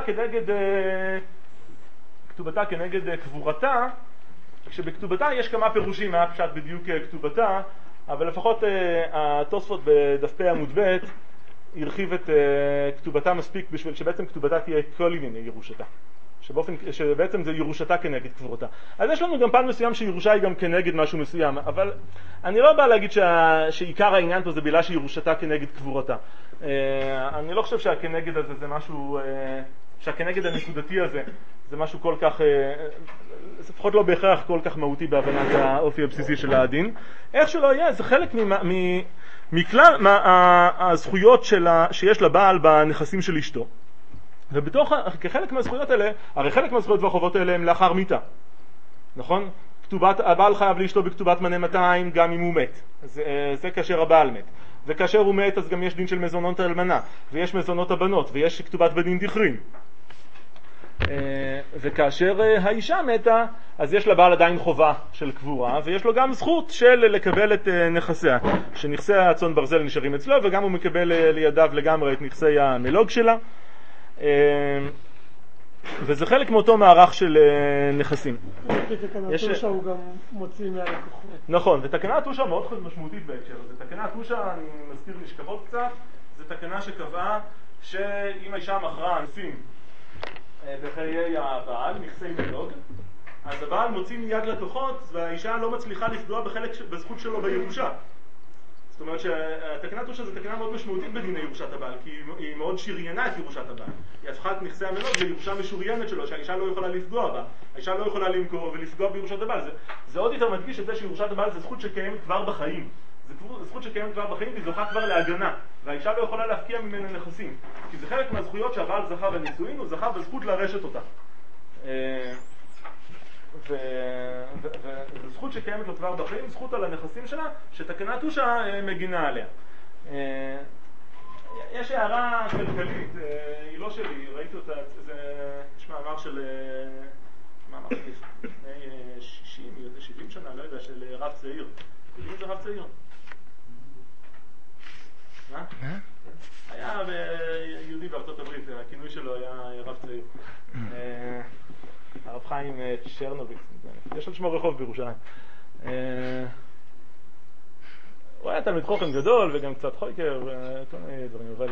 כנגד קבורתה. כשבכתובתה יש כמה פירושים מה פשט בדיוק כתובתה, אבל לפחות התוספות בדפי עמוד ב' הרחיב את כתובתה מספיק בשביל שבעצם כתובתה תהיה כל ענייני ירושתה, שבעצם זה ירושתה כנגד קבורתה. אז יש לנו גם פן מסוים שירושה היא גם כנגד משהו מסוים, אבל אני לא בא להגיד שעיקר העניין פה זה בגלל שירושתה כנגד קבורתה. אני לא חושב שהכנגד הזה זה משהו, שהכנגד הנקודתי הזה זה משהו כל כך, לפחות לא בהכרח כל כך מהותי בהבנת האופי הבסיסי של הדין. איך שלא יהיה, זה חלק מכלל הזכויות שיש לבעל בנכסים של אשתו. כחלק מהזכויות האלה, הרי חלק מהזכויות והחובות האלה הם לאחר מיתה. נכון? הבעל חייב לאשתו בכתובת מנה 200 גם אם הוא מת. זה כאשר הבעל מת. וכאשר הוא מת אז גם יש דין של מזונות האלמנה, ויש מזונות הבנות, ויש כתובת בדין דכרין. וכאשר האישה מתה אז יש לבעל עדיין חובה של קבורה, ויש לו גם זכות של לקבל את נכסיה, שנכסי הצאן ברזל נשארים אצלו, וגם הוא מקבל לידיו לגמרי את נכסי המלוג שלה, וזה חלק מאותו מערך של נכסים.
בתקנת תושה הוא גם מוציא מהלקוחות.
נכון, ותקנת תושה מאוד משמעותית בהקשר הזה. תקנת תושה, אני מזכיר נשכבות קצת, זה תקנה שקבעה שאם האישה מכרה נכסים בחיי הבעל, נכסי מלוג, אז הבעל מוציא מיד לקוחות והאישה לא מצליחה לפגוע בזכות שלו בירושה. זאת אומרת שהתקנת תושה זו תקנה מאוד משמעותית בדיני ירושת הבעל, כי היא מאוד שריינה את ירושת הבעל. היא הפכה את נכסי המלוג לירושה משוריינת שלו, שהאישה לא יכולה לפגוע בה. האישה לא יכולה למכור ולפגוע בירושת הבעל. זה עוד יותר מדגיש את זה שירושת הבעל זה זכות שקיימת כבר בחיים. זה זכות שקיימת כבר בחיים והיא זוכה כבר להגנה, והאישה לא יכולה להפקיע ממנה נכסים, כי זה חלק מהזכויות שהבעל זכה בנישואין, הוא זכה בזכות לרשת אותה. וזו זכות שקיימת לו כבר בחיים, זכות על הנכסים שלה, שתקנת תושה מגינה עליה. יש הערה כלכלית, היא לא שלי, ראיתי אותה, יש מאמר של, לפני 70 שנה, לא יודע, של רב צעיר. יודעים זה רב צעיר? מה? היה יהודי בארצות הברית, הכינוי שלו היה רב צעיר. הרב חיים צ'רנוביץ, יש על שמו רחוב בירושלים. הוא היה תלמיד חוכם גדול וגם קצת חוקר וכל מיני דברים, אבל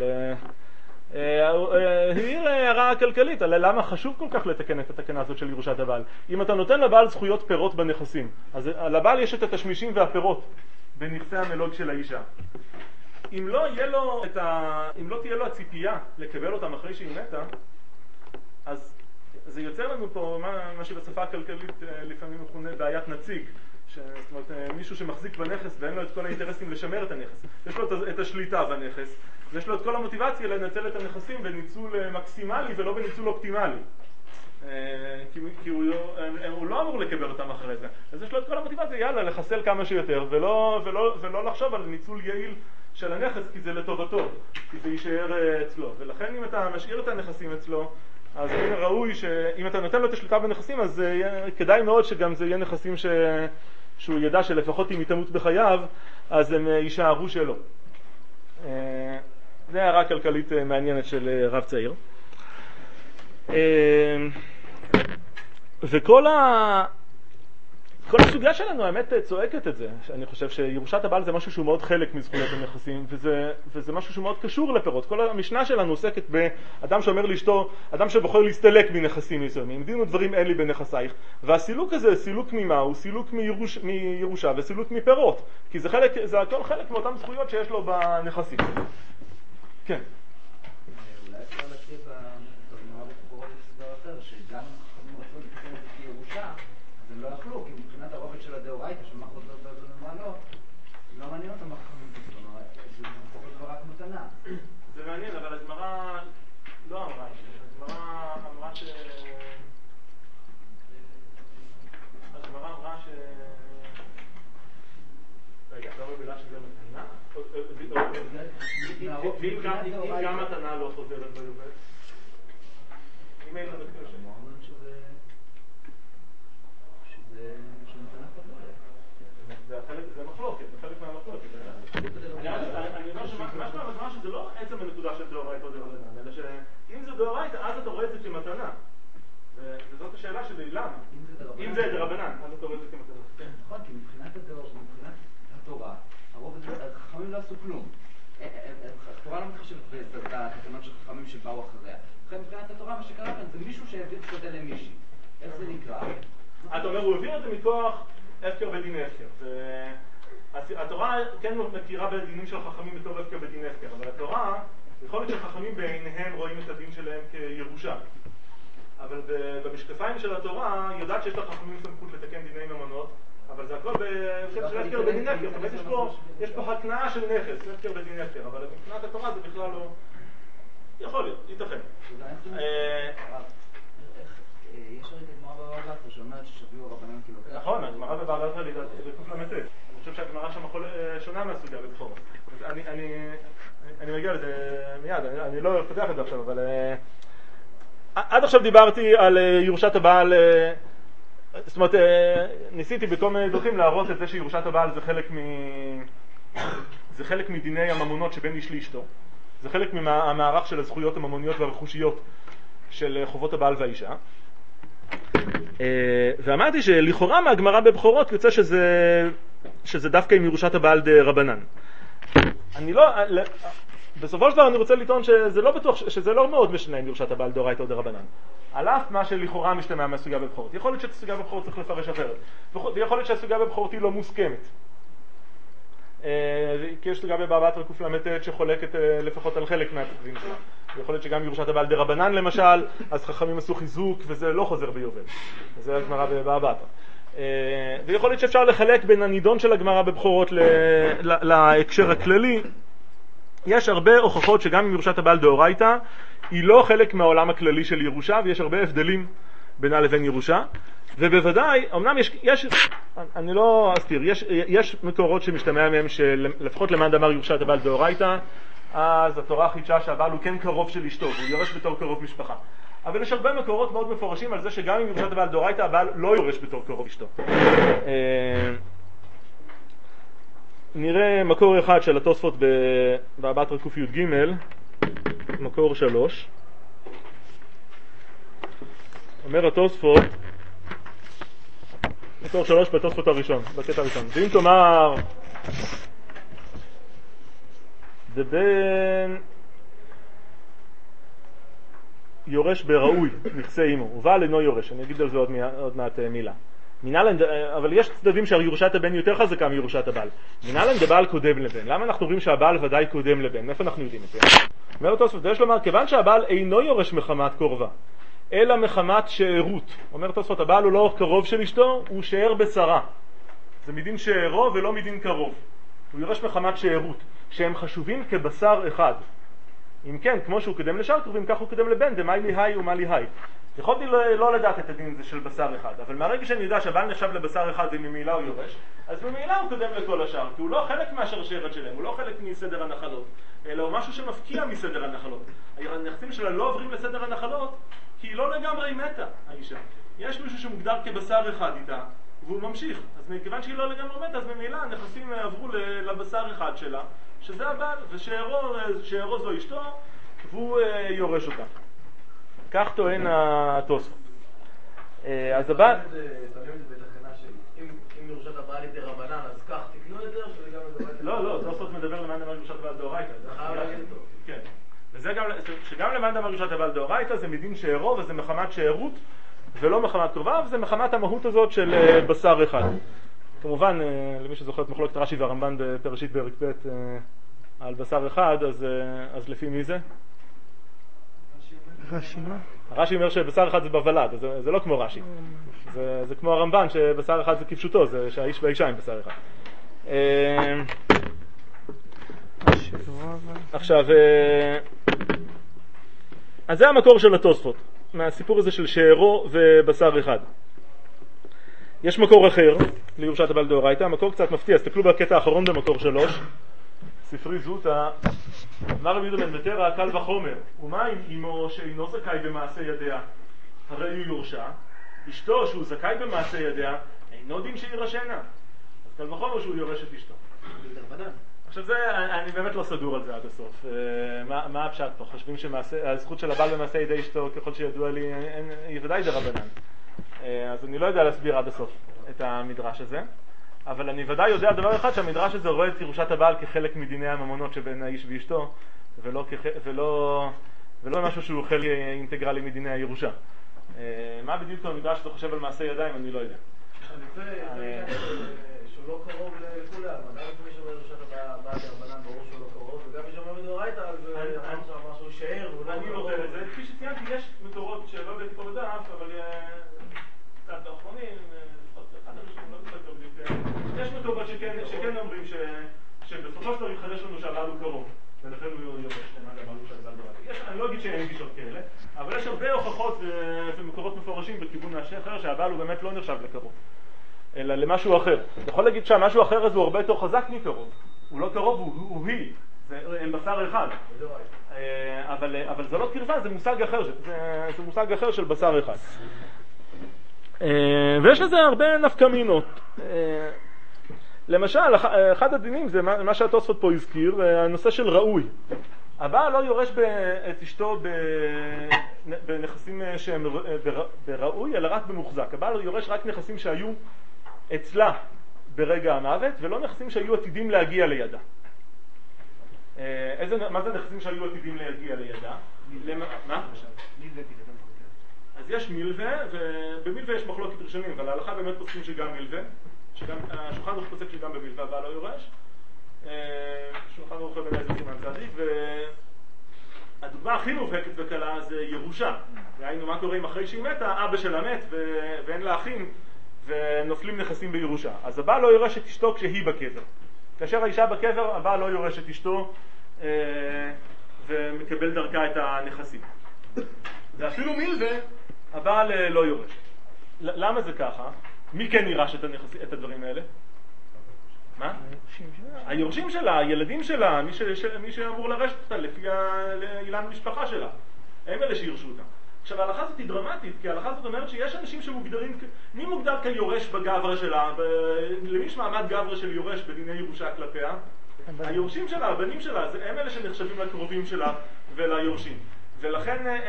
העיר הערה כלכלית על למה חשוב כל כך לתקן את התקנה הזאת של ירושת הבעל. אם אתה נותן לבעל זכויות פירות בנכסים, אז לבעל יש את התשמישים והפירות בנכסי המלוג של האישה. אם לא תהיה לו הציפייה לקבל אותם אחרי שהיא מתה, אז זה יוצר לנו פה מה שבשפה הכלכלית לפעמים מכונה בעיית נציג. זאת אומרת, מישהו שמחזיק בנכס ואין לו את כל האינטרסים לשמר את הנכס. יש לו את השליטה בנכס, ויש לו את כל המוטיבציה לנצל את הנכסים בניצול מקסימלי ולא בניצול אופטימלי. כי הוא לא אמור לקבל אותם אחרי זה. אז יש לו את כל המוטיבציה, יאללה, לחסל כמה שיותר, ולא לחשוב על ניצול יעיל של הנכס, כי זה לטובתו, כי זה יישאר אצלו. ולכן אם אתה משאיר את הנכסים אצלו, אז מן הראוי שאם אתה נותן לו את השליטה בנכסים, אז כדאי מאוד שגם זה יהיה נכסים שהוא ידע שלפחות אם יתמות בחייו, אז הם יישארו שלו. זה הערה כלכלית מעניינת של רב צעיר. וכל הסוגיה שלנו, האמת, צועקת את זה. אני חושב שירושת הבעל זה משהו שהוא מאוד חלק מזכויות הנכסים, וזה משהו שהוא מאוד קשור לפירות. כל המשנה שלנו עוסקת באדם שאומר לאשתו, אדם שבוחר להסתלק מנכסים מסוימים, דין ודברים אין לי בנכסייך, והסילוק הזה, סילוק ממה, הוא סילוק מירושה וסילוק מפירות, כי זה הכל חלק מאותן זכויות שיש לו בנכסים. כן.
אולי אפשר להציע בגמרא בבכורות הסבר אחר, שגם אם רצו לתקן את זה כירושה, אז הם לא יכלו, כי מבחינת הרובד של הדאורייתא, של מה חוזר באזון המעלות, לא מעניין אותם מה חכמים פתאום, זה פחות דבר רק מתנה.
זה מעניין, אבל הגמרא לא אמרה את זה. הגמרא אמרה רגע, לא מבינה שזה מתנה? ואם גם מתנה לא חוזרת ביובל? אם אין לנו קשר.
אמרנו שזה מתנה חוזרת.
זה מחלוקת, זה חלק מהמחלוקת. אני אומר שמה שזה לא עצם הנקודה של דאורייתא או דרבנן, אלא שאם זה דאורייתא, אז אתה רואה את זה כמתנה. וזאת השאלה שלי, למה? אם זה דרבנן, אז אתה רואה את זה כמתנה.
נכון, כי מבחינת התורה, החכמים לא עשו כלום. התורה לא מתחשבת בתקנות של חכמים שבאו אחריה. מבחינת התורה, מה שקרה כאן זה מישהו שהעביר שדה למישהי. איך זה נקרא?
אתה אומר, הוא העביר את זה מכוח הפקר ודיני הפקר. התורה כן מכירה בדינים של חכמים בתור הפקר ודיני הפקר, אבל התורה, יכול להיות שחכמים בעיניהם רואים את הדין שלהם כירושה. אבל במשקפיים של התורה יודעת שיש לחכמים סמכות לתקן דיני ממונות, אבל זה הכל בהפקר של הפקר ודיני הפקר. זאת אומרת, יש פה הקנאה של נכס, הפקר ודיני הפקר, אבל מבחינת התורה זה בכלל לא... יכול להיות, ייתכן.
יש הרי גמרא בבבא בתרא שאומרת ששביעו הרבנן כאילו...
נכון, הגמרא בבבא בתרא לקל"ט. אני חושב שהגמרא שם שונה מהסוגיה בבכורות. אני מגיע לזה מיד, אני לא אפתח את זה עכשיו, אבל... עד עכשיו דיברתי על ירושת הבעל, זאת אומרת, ניסיתי בכל מיני דרכים להראות את זה שירושת הבעל זה חלק מדיני הממונות שבין איש לאשתו. זה חלק מהמערך של הזכויות הממוניות והרכושיות של חובות הבעל והאישה. ואמרתי שלכאורה מהגמרא בבכורות יוצא שזה דווקא עם ירושת הבעל דרבנן. אני לא... בסופו של דבר אני רוצה לטעון שזה לא בטוח, שזה לא מאוד משנה עם ירושת הבעל דאורייתא או דרבנן. על אף מה שלכאורה משתמע מהסוגיה בבכורות. יכול להיות שהסוגיה בבכורות צריך לפרש אחרת. ויכול להיות שהסוגיה בבכורות היא לא מוסכמת. כי יש סוגיה בבבא בתרא קל"ט שחולקת לפחות על חלק מהכתבים שלה. ויכול להיות שגם ירושת הבעל דרבנן למשל, אז חכמים עשו חיזוק וזה לא חוזר ביובל. זה הגמרא בבבא בתרא. ויכול להיות שאפשר לחלק בין הנידון של הגמרא בבכורות להקשר הכללי. יש הרבה הוכחות שגם עם ירושת הבעל דאורייתא היא לא חלק מהעולם הכללי של ירושה, ויש הרבה הבדלים בינה לבין ירושה, ובוודאי, אמנם אני לא אסתיר, יש מקורות שמשתמע מהם שלפחות למאן דאמר ירושת הבעל דאורייתא, אז התורה חידשה שהבעל הוא כן קרוב של אשתו, והוא יורש בתור קרוב משפחה. אבל יש הרבה מקורות מאוד מפורשים על זה שגם עם ירושת הבעל דאורייתא הבעל לא יורש בתור קרוב אשתו. נראה מקור אחד של התוספות בבטרה ק"ג, מקור 3. אומר התוספות, מקור 3 בתוספות הראשון, בקטע הראשון. ואם תאמר, דבן יורש בראוי נכסה אימו, ובעל אינו יורש. אני אגיד על זה עוד מעט מילה. אבל יש צדדים שהירושת הבן יותר חזקה מירושת הבעל. מנהלן דבעל קודם לבן. למה אנחנו רואים שהבעל ודאי קודם לבן? מאיפה אנחנו יודעים את זה? אומר התוספות, יש לומר, כיוון שהבעל אינו יורש מחמת קורבה, אלא מחמת שארות. אומר התוספות, הבעל הוא לא קרוב של אשתו, הוא שאר בשרה. זה מדין שארו ולא מדין קרוב. הוא יורש מחמת שארות, שהם חשובים כבשר אחד. אם כן, כמו שהוא קדם לשאר קרובים, כך הוא קדם לבן, דמאי לי היי ומה לי היי. יכולתי לא לדעת את הדין הזה של בשר אחד, אבל מהרגע שאני יודע שהבעל נחשב לבשר אחד וממילא הוא יורש, אז ממילא הוא קודם לכל השאר, כי הוא לא חלק מהשרשרת שלהם, הוא לא חלק מסדר הנחלות, אלא הוא משהו שמפקיע מסדר הנחלות. הנכסים שלה לא עוברים לסדר הנחלות, כי היא לא לגמרי מתה, האישה. יש מישהו שמוגדר כבשר אחד איתה, והוא ממשיך. אז מכיוון שהיא לא לגמרי מתה, אז ממילא הנכסים עברו לבשר אחד שלה, שזה הבעל, ושארו זו אשתו, והוא יורש אותה. כך טוען התוספות. אז הבעל...
שמים את זה בתקנה של אם ירושת הבעל היא דרבנן, אז כך תקנו את זה, או שזה גם לדורייתא?
לא, תוספות מדבר למען דבר ירושת הבעל דאורייתא. כן. וזה גם, שגם למען דבר ירושת הבעל דאורייתא זה מדין שארו, וזה מחמת שארות, ולא מחמת קרבה, וזה מחמת המהות הזאת של בשר אחד. כמובן, למי שזוכר את מחלוקת רש"י והרמב"ן בפרשית פרק ב' על בשר אחד, אז לפי מי זה? רש"י אומר שבשר אחד זה בוולד, זה לא כמו רש"י. זה כמו הרמב"ן שבשר אחד זה כפשוטו, זה שהאיש והאישה עם בשר אחד. עכשיו, אז זה המקור של התוספות, מהסיפור הזה של שארו ובשר אחד. יש מקור אחר לירושת הבעל דאורייתא, המקור קצת מפתיע, תסתכלו בקטע האחרון במקור 3, ספרי זוטה, אמר רבי יהודה בן בתרא, קל וחומר, ומה אם אמו שאינו זכאי במעשה ידיה, הרי הוא יורשה, אשתו שהוא זכאי במעשה ידיה, אינו דין שירשנה, אז קל וחומר שהוא יורש את אשתו. עכשיו זה, אני באמת לא סדור על זה עד הסוף. מה הפשט פה? חושבים שהזכות של הבעל במעשה ידי אשתו, ככל שידוע לי, היא ודאי דרבנן. אז אני לא יודע להסביר עד הסוף את המדרש הזה, אבל אני ודאי יודע דבר אחד, שהמדרש הזה רואה את ירושת הבעל כחלק מדיני הממונות שבין האיש ואשתו, ולא משהו שהוא חלק אינטגרלי מדיני הירושה. מה בדיוק המדרש הזה חושב על מעשה ידיים, אני לא יודע.
זה שהוא לא קרוב לכולם, גם מי שאומר ירושת הבעל דרבנן ברור שהוא לא קרוב, וגם מי שאומר מדאורייתא, אז משהו שאר,
אני לא יודע את זה. כפי שציינתי, יש מקורות שלא הבאתי פה בדף, אבל קצת האחרונים, אחד הראשונים, לא קצת בדיוק, יש מקורות שכן אומרים שבסופו של דבר יתחדש לנו שהבעל הוא קרוב, ולכן הוא יורש, אני לא אגיד שאין גישות כאלה, אבל יש הרבה הוכחות ומקורות מפורשים בכיוון אחר שהבעל הוא באמת לא נחשב לקרוב, אלא למשהו אחר. יכול להגיד שהמשהו אחר הזה הוא הרבה יותר חזק מקרוב, הוא לא קרוב, הוא היא, הם בשר אחד, אבל זה לא קרבה, זה מושג אחר, זה מושג אחר של בשר אחד. ויש לזה הרבה נפקמינות. למשל, אחד הדינים זה מה שהתוספות פה הזכיר, הנושא של ראוי. הבעל לא יורש את אשתו בנכסים שהם בראוי, אלא רק במוחזק. הבעל יורש רק נכסים שהיו אצלה ברגע המוות, ולא נכסים שהיו עתידים להגיע לידה. מה זה נכסים שהיו עתידים להגיע לידה? מה? אז יש מילווה, ובמילווה יש מחלוקת ראשונים, אבל ההלכה באמת פוסקים שגם מילווה, השולחן ערוך פוסק שגם במילווה הבעל לא יורש, שולחן ערוך בן איזה סימן צדיק, והדוגמה הכי מובהקת וקלה זה ירושה. ראינו מה קורה אם אחרי שהיא מתה, אבא שלה מת ואין לה אחים, ונופלים נכסים בירושה. אז הבעל לא יורש את אשתו כשהיא בקבר. כאשר האישה בקבר, הבעל לא יורש את אשתו ומקבל דרכה את הנכסים. ואפילו מילווה, הבעל לא יורש. למה זה ככה? מי כן ירש את הדברים האלה? מה? היורשים שלה, הילדים שלה, מי שאמור לרשת אותה לפי אילן המשפחה שלה. הם אלה שירשו אותה. עכשיו ההלכה הזאת היא דרמטית, כי ההלכה הזאת אומרת שיש אנשים שמוגדרים, מי מוגדר כיורש בגברה שלה? למי יש מעמד גברה של יורש בדיני ירושה כלפיה? היורשים שלה, הבנים שלה, הם אלה שנחשבים לקרובים שלה וליורשים. ולכן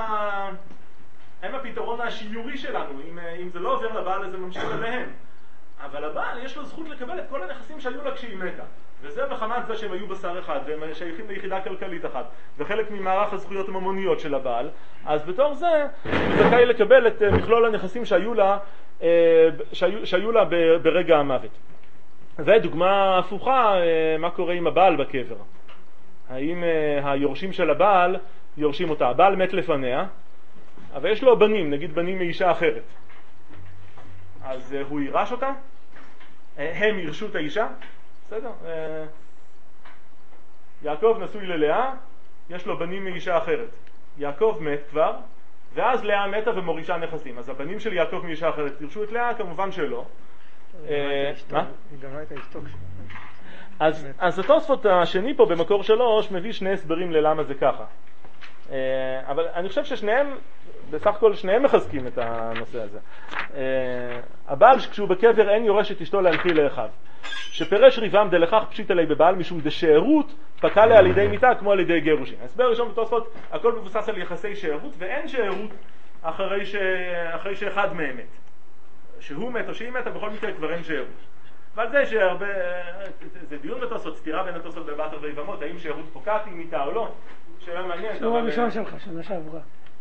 הם הפתרון השיורי שלנו, אם זה לא עובר לבעל הזה ממשיך אליהם. אבל הבעל יש לו זכות לקבל את כל הנכסים שהיו לה כשהיא מתה. וזה מחמת זה שהם היו בשר אחד, והם שייכים ליחידה כלכלית אחת, וחלק ממערך הזכויות הממוניות של הבעל, אז בתור זה הוא זכאי לקבל את מכלול הנכסים שהיו לה ברגע המוות. ודוגמה הפוכה, מה קורה עם הבעל בקבר? האם היורשים של הבעל יורשים אותה? הבעל מת לפניה, אבל יש לו בנים, נגיד בנים מאישה אחרת. אז הוא יירש אותה? הם ירשו את האישה? בסדר? יעקב נשוי ללאה, יש לו בנים מאישה אחרת. יעקב מת כבר, ואז לאה מתה ומורישה נכסים. אז הבנים של יעקב מאישה אחרת ירשו את לאה? כמובן שלא. מה?
היא גם הייתה אשתו
אז התוספות השני פה במקור 3 מביא שני הסברים ללמה זה ככה. אבל אני חושב ששניהם, בסך הכל שניהם מחזקים את הנושא הזה. הבעל כשהוא בקבר אין יורש את אשתו להנחיל לאחיו. שפרש ריבם דלכך פשיט עלי בבעל משום דשארות פקע לה על ידי מיתה כמו על ידי גירושין. הסבר ראשון בתוספות, הכל מבוסס על יחסי שארות, ואין שארות אחרי שאחד מהם מת. שהוא מת או שהיא מתה, בכל מקרה כבר אין שארות. ועל זה שהרבה, זה דיון בתוספות, סתירה בין התוספות בבת ויבמות, האם שארות פוקעת עם מיתה או לא? שאלה מעניינת.
שיעור הראשון שלך, שנה שעברה.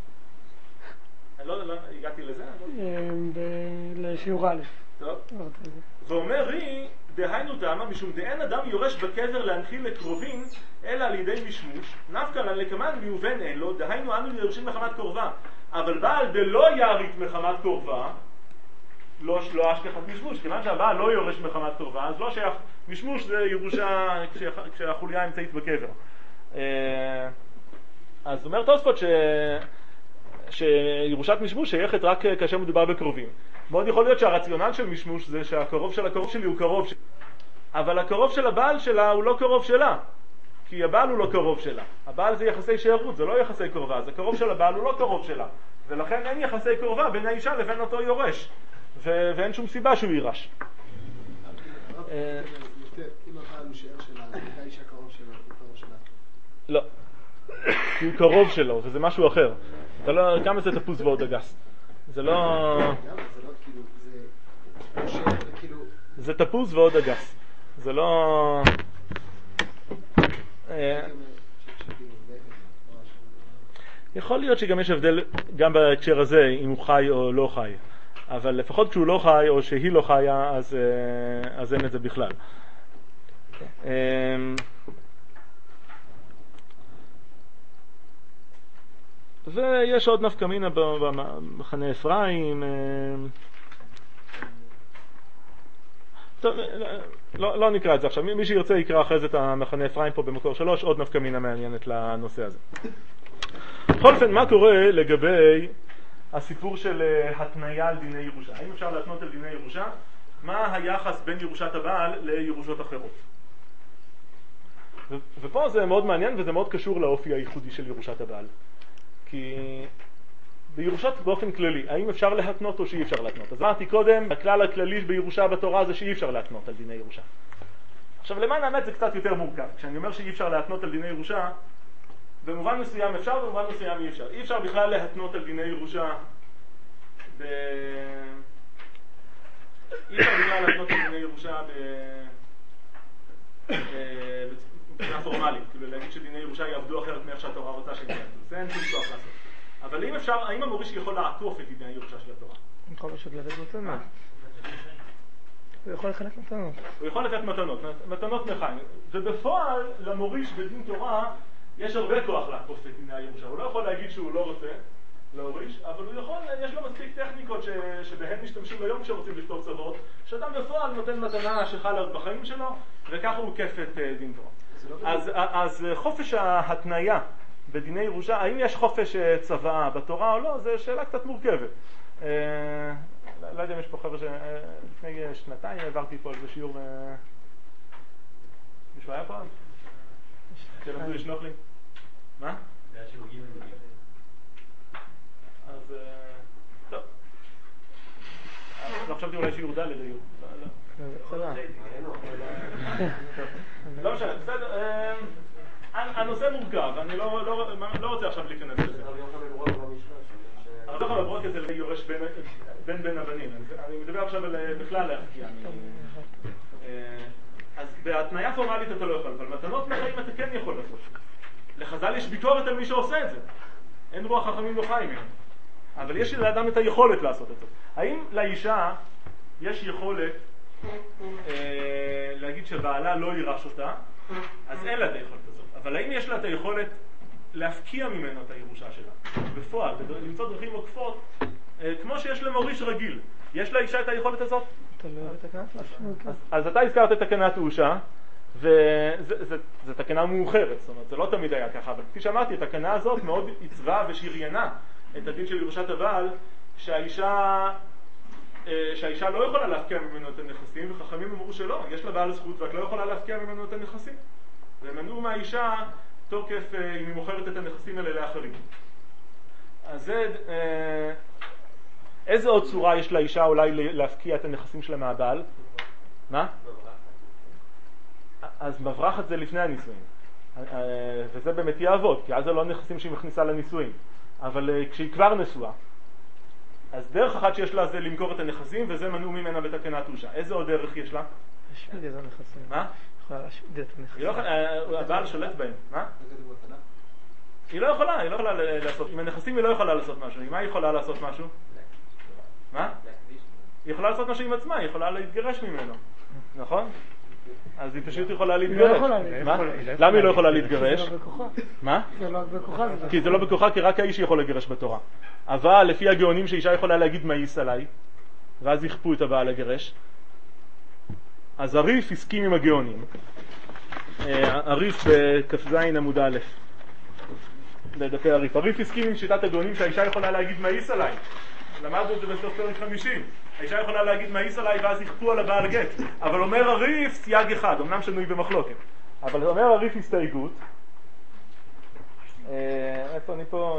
לא הגעתי לזה?
לשיעור א'.
טוב. ואומר היא, דהיינו דמה, משום דאין אדם יורש בקבר להנחיל לקרובים, אלא על ידי משמוש, נפקא לן לקמן מיובן אין לו, דהיינו אנו יורשים מחמת קורבה. אבל בעל דלא יערית מחמת קורבה, לא השכחת משמוש, כיוון שהבעל לא יורש מחמת קורבה, אז לא שייך, משמוש זה ירושה כשהחוליה האמצעית בקבר. אז אומר תוספות שירושת משמוש שייכת רק כאשר מדובר בקרובים. מאוד יכול להיות שהרציונל של משמוש זה שהקרוב של הקרוב שלי הוא קרוב שלי. אבל הקרוב של הבעל שלה הוא לא קרוב שלה. כי הבעל הוא לא קרוב שלה. הבעל זה יחסי שארות, זה לא יחסי קרובה. אז הקרוב של הבעל הוא לא קרוב שלה. ולכן אין יחסי קרובה בין האישה לבין אותו יורש. ואין שום סיבה שהוא יירש.
אם הבעל הוא שאר שלה, אז האישה קרוב שלה, הוא קרוב שלה.
לא. כי הוא קרוב שלו, וזה משהו אחר. כמה זה תפוס ועוד אגס? זה לא...
זה לא כאילו,
זה תפוס ועוד אגס. זה לא... יכול להיות שגם יש הבדל גם בהקשר הזה אם הוא חי או לא חי. אבל לפחות כשהוא לא חי או שהיא לא חיה, אז אין את זה בכלל. ויש עוד נפקא מינה במחנה אפרים. טוב, לא נקרא את זה עכשיו. מי שירצה יקרא אחרי זה את המחנה אפרים פה במקור 3, עוד נפקא מינה מעניינת לנושא הזה. בכל אופן, מה קורה לגבי הסיפור של התניה על דיני ירושה? האם אפשר להתנות על דיני ירושה? מה היחס בין ירושת הבעל לירושות אחרות? ופה זה מאוד מעניין וזה מאוד קשור לאופי הייחודי של ירושת הבעל. כי בירושות באופן כללי, האם אפשר להתנות או שאי אפשר להתנות? אז אמרתי קודם, הכלל הכללי בירושה בתורה זה שאי אפשר להתנות על דיני ירושה. עכשיו למען האמת זה קצת יותר מורכב. כשאני אומר שאי אפשר להתנות על דיני ירושה, במובן מסוים אפשר, במובן מסוים אי אפשר. אי אפשר בכלל להתנות על דיני ירושה אי אפשר בכלל להתנות על דיני ירושה מבחינה פורמלית, כאילו להגיד שדיני ירושה יעבדו אחרת מאיך שהתורה רוצה שהם יעבדו. זה אין שום כוח לעשות. אבל אם אפשר, האם המוריש יכול לעקוף את דיני הירושה של התורה?
הוא יכול פשוט לתת מתנות. הוא יכול לחלק מתנות.
הוא יכול לתת מתנות מחיים. ובפועל למוריש בדין תורה יש הרבה כוח לעקוף את דיני הירושה. הוא לא יכול להגיד שהוא לא רוצה להוריש, אבל הוא יכול, יש לו מספיק טכניקות שבהן משתמשים היום כשרוצים לכתוב צוות, שאדם בפועל נותן מתנה שחלה עוד בחיים שלו, וככה הוא עוקף את דין תורה. אז חופש ההתניה בדיני ירושה, האם יש חופש צוואה בתורה או לא, זו שאלה קצת מורכבת. לא יודע אם יש פה חבר'ה שלפני שנתיים העברתי פה על זה שיעור מישהו היה פה? שלמדו לשנוכלים? מה?
זה היה שיעור ג'
חשבתי אולי שיעור ד' היו. לא משנה, בסדר. הנושא מורכב, אני לא רוצה עכשיו להיכנס לזה. הרב יוחנן בן ברוקה זה יורש בין הבנים. אני מדבר עכשיו בכלל להפקיע. אז בהתניה פורמלית אתה לא יכול, אבל מתנות מהחיים אתה כן יכול לעשות. לחז"ל יש ביקורת על מי שעושה את זה. אין רוח חכמים לא חיים מהם. אבל יש לאדם את היכולת לעשות את זה. האם לאישה יש יכולת להגיד שבעלה לא יירש אותה? אז אין לה את היכולת הזאת. אבל האם יש לה את היכולת להפקיע ממנו את הירושה שלה? בפועל, למצוא דרכים עוקפות, כמו שיש למוריש רגיל. יש לאישה את היכולת הזאת? אז אתה הזכרת את תקנת אושה, וזו תקנה מאוחרת, זאת אומרת, זה לא תמיד היה ככה, אבל כפי שאמרתי, התקנה הזאת מאוד עיצבה ושריינה את הדין של ירושת הבעל, שהאישה לא יכולה להפקיע ממנו את הנכסים, וחכמים אמרו שלא, יש לה בעל זכות ואת לא יכולה להפקיע ממנו את הנכסים. ומנעו מהאישה תוקף אם היא מוכרת את הנכסים האלה לאחרים. אז איזה עוד צורה יש לאישה אולי להפקיע את הנכסים שלה מהבעל? מה? אז מברחת זה לפני הנישואים. וזה באמת יעבוד, כי אז זה לא נכסים שהיא מכניסה לנישואים. אבל כשהיא כבר נשואה, אז דרך אחת שיש לה זה למכור את הנכסים, וזה מנעו ממנה בתקנת אושה. איזה עוד דרך יש לה?
להשמיד את הנכסים.
מה?
יכולה להשמיד את הנכסים.
הבעל שולט בהם. מה? היא לא יכולה לעשות. עם הנכסים היא לא יכולה לעשות משהו. עם מה היא יכולה לעשות משהו? מה? היא יכולה לעשות משהו עם עצמה, היא יכולה להתגרש ממנו. נכון? אז היא פשוט יכולה להתגרש. למה היא לא יכולה להתגרש?
זה לא בכוחה.
מה?
זה לא בכוחה.
כי זה לא בכוחה, כי רק האיש יכול לגרש בתורה. אבל לפי הגאונים שאישה יכולה להגיד מאיס עליי, ואז יכפו את הבעל לגרש. אז הריף הסכים עם הגאונים. הריף בכ"ז עמוד א', בדפי הריף. הריף הסכים עם שיטת הגאונים שהאישה יכולה להגיד מאיס עליי. למדנו את זה בסוף פרק 50. האישה יכולה להגיד מאיס עליי ואז יכפו על הבעל גט. אבל אומר הריף סייג אחד, אמנם שנוי במחלוקת. אבל אומר הריף הסתייגות. איפה אני פה?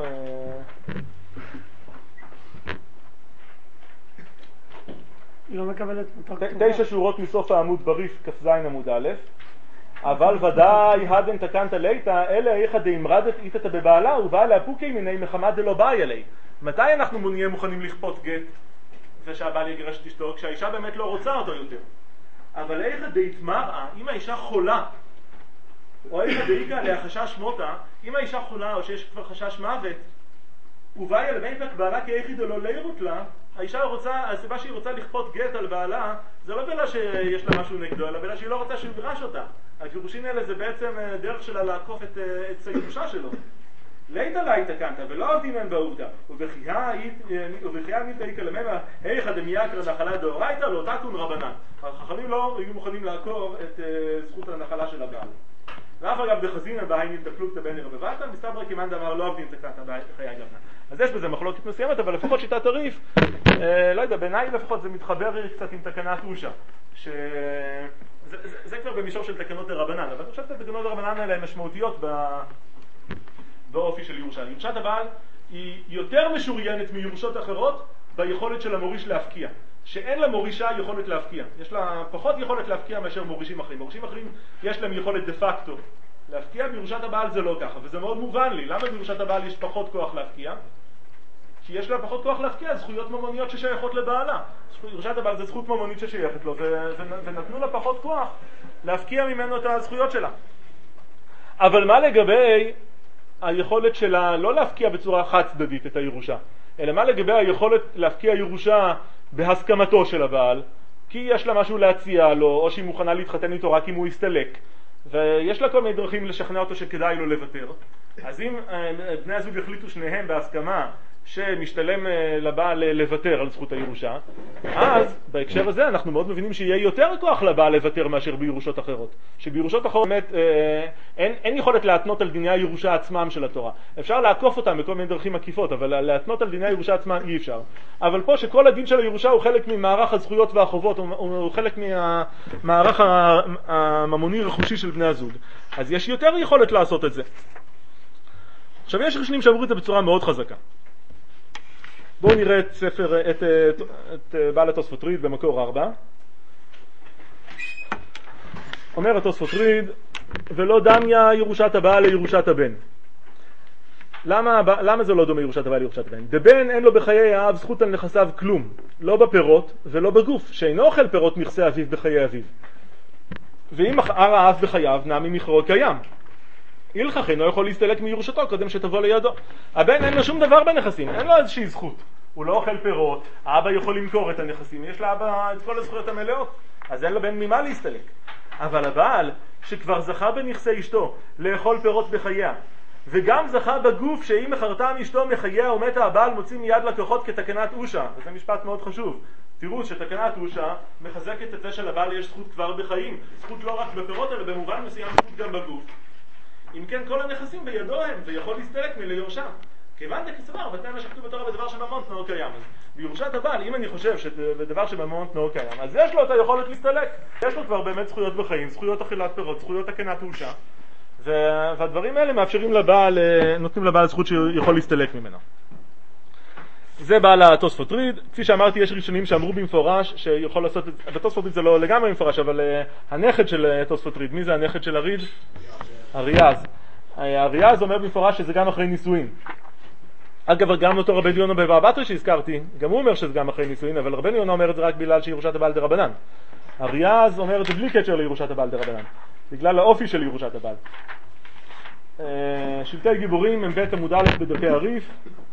9 שורות מסוף העמוד בריף כ"ז עמוד א', אבל ודאי הדן תקנת ליתה, אלה איך דאמרדת איתת בבעלה ובאה להפוקי מיני מחמת דלא באי אלי. מתי אנחנו נהיה מוכנים לכפות גט ושהבעל יגרש את אשתו? כשהאישה באמת לא רוצה אותו יותר. אבל איך דאתמראה, אם האישה חולה, או איך דאיגה עליה חשש מותה, אם האישה חולה או שיש כבר חשש מוות, ובאי אל מיפק בעלה כאיכי דלא לירות לה, האישה רוצה, הסיבה שהיא רוצה לכפות גט על בעלה, זה לא בגלל שיש לה משהו נגדו, אלא בגלל שהיא לא רוצה שהוא יגרש אותה. הגירושים האלה זה בעצם דרך שלה לעקוף את הירושה שלו. ליתה לה תקנת, ולא עובדים בעובדה. ובחייה מיתה איקה לממה, היכא דמייקרא נחלה דאורייתא לא תקון רבנן. החכמים לא היו מוכנים לעקור את זכות הנחלה של הבעל. ואף אגב דחזינא בהייניתא דפלוגתא בין רבבתא, מסתברא כי מאן דאמר לא עובדים תקנת בחיי גבנן. אז יש בזה מחלוקת מסוימת, אבל לפחות שיטת הריף, לא יודע, בעיניי לפחות זה מתחבר קצת עם תקנת אושה, זה כבר במישור של תקנות דרבנן, אבל אני חושב שהתקנות דרבנן האלה הן משמעותיות באופי של ירושה. ירושת הבעל היא יותר משוריינת מירושות אחרות ביכולת של המוריש להפקיע, שאין למורישה יכולת להפקיע. יש לה פחות יכולת להפקיע מאשר מורישים אחרים. מורישים אחרים יש להם יכולת דה פקטו להפקיע, בירושת הבעל זה לא ככה, וזה מאוד מובן לי. למה בירושת הבעל יש פחות כוח להפקיע? כי יש לה פחות כוח להפקיע זכויות ממוניות ששייכות לבעלה. ירושת הבעל זה זכות ממונית ששייכת לו, ונתנו לה פחות כוח להפקיע ממנו את הזכויות שלה. אבל מה לגבי היכולת שלה לא להפקיע בצורה חד צדדית את הירושה, אלא מה לגבי היכולת להפקיע ירושה בהסכמתו של הבעל, כי יש לה משהו להציע לו, או שהיא מוכנה להתחתן איתו רק אם הוא יסתלק, ויש לה כל מיני דרכים לשכנע אותו שכדאי לו לוותר. אז אם בני הזוג החליטו שניהם בהסכמה שמשתלם לבעל לוותר על זכות הירושה, אז בהקשר הזה אנחנו מאוד מבינים שיהיה יותר כוח לבעל לוותר מאשר בירושות אחרות. שבירושות אחרות באמת אין יכולת להתנות על דיני הירושה עצמם של התורה. אפשר לעקוף אותם בכל מיני דרכים עקיפות, אבל להתנות על דיני הירושה עצמם אי אפשר. אבל פה שכל הדין של הירושה הוא חלק ממערך הזכויות והחובות, הוא חלק מהמערך הממוני רכושי של בני הזוג. אז יש יותר יכולת לעשות את זה. עכשיו יש ראשונים שאמרו את זה בצורה מאוד חזקה. בואו נראה את בעל התוספות ריד במקור 4. אומר התוספות ריד, ולא דמיה ירושת הבעל לירושת הבן. למה זה לא דומה ירושת הבעל לירושת הבן? דבן אין לו בחיי האב זכות על נכסיו כלום, לא בפירות ולא בגוף, שאינו אוכל פירות נכסי אביו בחיי אביו. ואם מכר האב בחייו, נמי מכרו קיים. הלכך אינו יכול להסתלק מירושתו קודם שתבוא לידו. הבן אין לו שום דבר בנכסים, אין לו איזושהי זכות. הוא לא אוכל פירות, האבא יכול למכור את הנכסים, יש לאבא את כל הזכויות המלאות, אז אין לו בן ממה להסתלק. אבל הבעל שכבר זכה בנכסי אשתו לאכול פירות בחייה, וגם זכה בגוף שאם מחרתם אשתו מחייה ומתה, הבעל מוציא מיד לקוחות כתקנת אושה. וזה משפט מאוד חשוב. תראו שתקנת אושה מחזקת את זה שלבעל יש זכות כבר בחיים, זכות לא רק בפירות אלא במובן מסוים זכות גם בגוף. אם כן כל הנכסים בידו הם ויכול להסתלק מליורשם. כיוון דקסבר, בתנאי מה שכתוב בתורה בדבר שבממון תנאו קיים. אז בירושת הבעל, אם אני חושב שבדבר שבממון תנאו קיים, אז יש לו את היכולת להסתלק. יש לו כבר באמת זכויות בחיים, זכויות אכילת פירות, זכויות תקנת אושה. והדברים האלה מאפשרים לבעל, נותנים לבעל זכות שיכול להסתלק ממנו. זה בעל התוספות ריד. כפי שאמרתי, יש ראשונים שאמרו במפורש שיכול לעשות, בתוספות ריד זה לא לגמרי במפורש, אבל הנכד של תוספות ריד, מי זה הנכד של הריד? הריאז. הריאז אומר במפורש שזה גם אחרי נישואין. אגב, גם אותו רבי דיונה בבא בתרא שהזכרתי, גם הוא אומר שזה גם אחרי נישואין, אבל רבי דיונה אומר את זה רק בגלל שירושת הבעל דרבנן. הריאז אומר את זה בלי קשר לירושת הבעל דרבנן, בגלל האופי של ירושת הבעל. שלטי גיבורים הם בית עמוד א' בדרכי הריף.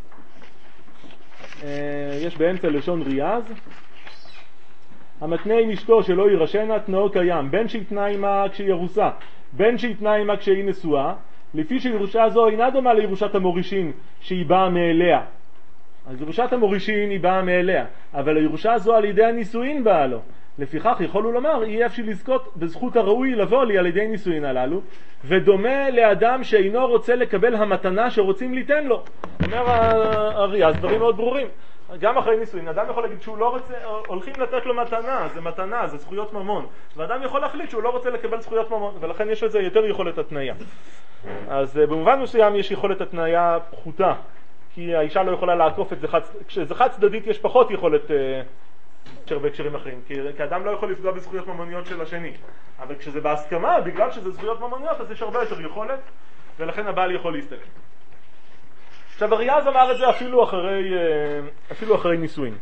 יש באמצע לשון ריאז. המתנה עם אשתו שלא יירשנה תנאו קיים, בין שיתנה עמה כשירוסה, בין שיתנה עמה כשהיא נשואה, לפי שירושה זו אינה דומה לירושת המורישין שהיא באה מאליה. אז ירושת המורישין היא באה מאליה, אבל הירושה זו על ידי הנישואין באה לו. לפיכך יכולו לומר, יהיה אפשר לזכות בזכות הראוי לבוא לי על ידי נישואין הללו, ודומה לאדם שאינו רוצה לקבל המתנה שרוצים ליתן לו. אומר הריאז דברים מאוד ברורים. גם אחרי נישואין, אדם יכול להגיד שהוא לא רוצה, הולכים לתת לו מתנה, זה מתנה, זה זכויות ממון. ואדם יכול להחליט שהוא לא רוצה לקבל זכויות ממון, ולכן יש לזה יותר יכולת התניה. אז במובן מסוים יש יכולת התניה פחותה, כי האישה לא יכולה לעקוף את זה כשזה חד צדדית יש פחות יכולת בהקשרים אחרים, כי אדם לא יכול לפגוע בזכויות ממוניות של השני. אבל כשזה בהסכמה, בגלל שזה זכויות ממוניות, אז יש הרבה יותר יכולת, ולכן הבעל יכול להסתלק. עכשיו, הריאז אמר את זה אפילו אחרי נישואין.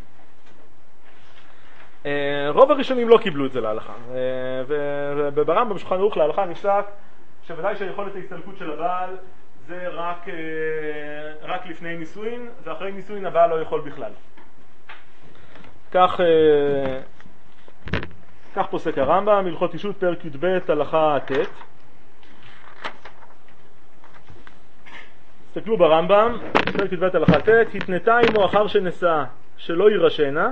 רוב הראשונים לא קיבלו את זה להלכה. וברמב"ם בשולחן ערוך להלכה נפסק שוודאי שיכולת ההסתלקות של הבעל זה רק לפני נישואין, ואחרי נישואין הבעל לא יכול בכלל. כך פוסק הרמב"ם, הלכות אישות פרק י"ב הלכה ט'. תסתכלו ברמב"ם, פרק י"ב הלכה ט', התנתה עמו אחר שנשאה שלא יירשנה,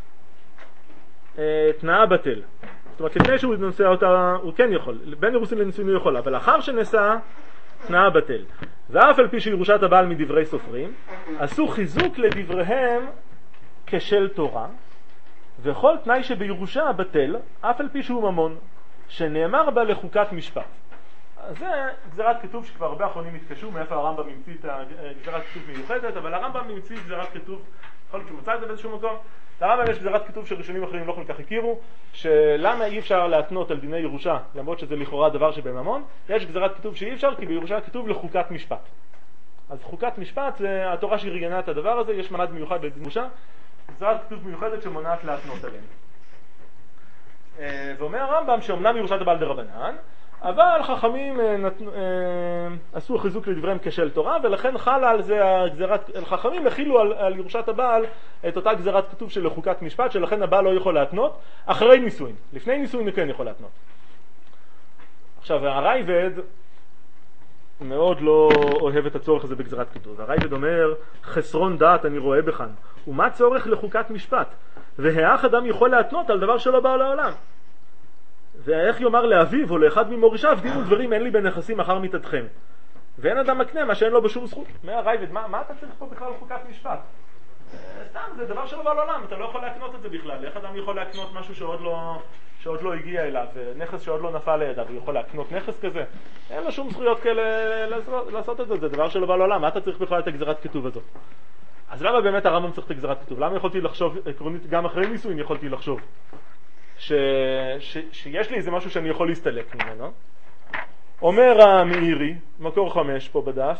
תנאה בטל. זאת אומרת, לפני שהוא נושא אותה, הוא כן יכול, בין אירוסין לנישואין הוא יכול, אבל אחר שנשאה, תנאה בטל. ואף על פי שירושת הבעל מדברי סופרים, עשו חיזוק לדבריהם כשל תורה, וכל תנאי שבירושה בטל, אף על פי שהוא ממון, שנאמר בה לחוקת משפט. זה גזירת כתוב שכבר הרבה אחרונים התקשו מאיפה הרמב"ם המציא את גזירת כתוב מיוחדת, אבל הרמב"ם המציא גזירת כתוב, יכול להיות שהוא מצא את זה באיזשהו מקום. לרמב"ם יש גזירת כתוב שראשונים אחרים לא כל כך הכירו, שלמה אי אפשר להתנות על דיני ירושה, למרות שזה לכאורה דבר שבממון, יש גזירת כתוב שאי אפשר, כי בירושה כתוב לחוקת משפט. אז חוקת משפט זה התורה שארגנה את הדבר הזה, יש מנהג מיוחד בירושה, גזירת כתוב מיוחדת שמונעת להתנות עליהם. ואומר הרמב"ם שאומנם ירושת הבעל דרבנן, אבל חכמים עשו חיזוק לדבריהם כשל תורה, ולכן חלה על זה חכמים הכילו על ירושת הבעל את אותה גזירת כתוב של חוקת משפט, שלכן הבעל לא יכול להתנות אחרי נישואין. לפני נישואין הוא כן יכול להתנות. עכשיו, הרייבד מאוד לא אוהב את הצורך הזה בגזירת כתוב. הרייבד אומר, חסרון דעת אני רואה בכאן, ומה צורך לחוקת משפט? והאח אדם יכול להתנות על דבר שלא בא לעולם. ואיך יאמר לאביו או לאחד ממורישיו, דין ודברים אין לי בנכסים אחר מיתתכם. ואין אדם מקנה מה שאין לו בשום זכות. אומר הרייבד, מה אתה צריך פה בכלל חוקת משפט? סתם, זה דבר שלא בא לעולם, אתה לא יכול להקנות את זה בכלל. איך אדם יכול להקנות משהו שעוד לא הגיע אליו, נכס שעוד לא נפל לידיו, הוא יכול להקנות נכס כזה? אין לו שום זכויות כאלה לעשות את זה, זה דבר שלא בא לעולם, מה אתה צריך בכלל את הגזירת כתוב הזאת? אז למה באמת הרמב"ם צריך את גזירת כתוב? למה יכולתי לחשוב, עקרונית, גם אחרי נישואין יכולתי לחשוב שיש לי איזה משהו שאני יכול להסתלק ממנו? אומר המאירי, מקור 5 פה בדף,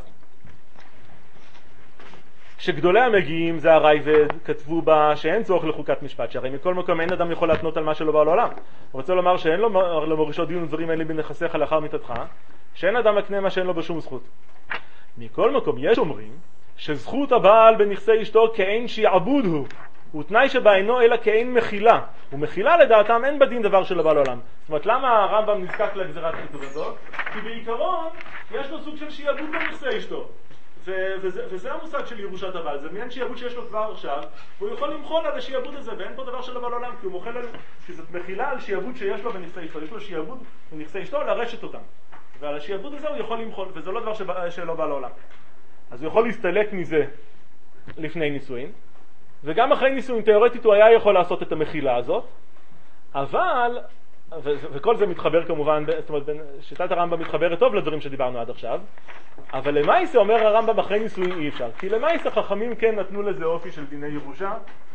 שגדולי המגיעים, זה הרייבד, כתבו בה שאין צורך לחוקת משפט, שהרי מכל מקום אין אדם יכול להתנות על מה שלא בא לעולם. הוא רוצה לומר שאין לו למורישו דין ודברים אלה בנכסיך לאחר מיתתך, שאין אדם מקנה מה שאין לו בשום זכות. מכל מקום יש אומרים שזכות הבעל בנכסי אשתו כאין שיעבוד הוא תנאי שבעינו אלא כאין מחילה, ומחילה לדעתם אין בדין דבר של הבעל עולם. זאת אומרת, למה הרמב"ם נזקק לגזירת כתוב הזאת? כי בעיקרון יש לו סוג של שיעבוד בנכסי אשתו, וזה המושג של ירושת הבעל. זה מעין שיעבוד שיש לו כבר עכשיו, והוא יכול למחול על השיעבוד הזה, ואין פה דבר של הבעל עולם, כי הוא מוחל על, כי זאת מחילה על שיעבוד שיש לו בנכסי אשתו. יש לו שיעבוד בנכסי אשתו לרשת אותם, ועל השיעבוד הזה הוא יכול למחול, וזה לא דבר שלא בא לעולם. אז הוא יכול להסתלק מזה לפני נישואין, וגם אחרי נישואין תיאורטית הוא היה יכול לעשות את המחילה הזאת, אבל, וכל זה מתחבר כמובן, זאת אומרת, שיטת הרמב"ם מתחברת טוב לדברים שדיברנו עד עכשיו, אבל למעשה אומר הרמב"ם אחרי נישואין אי אפשר, כי למעשה חכמים כן נתנו לזה אופי של דיני ירושה,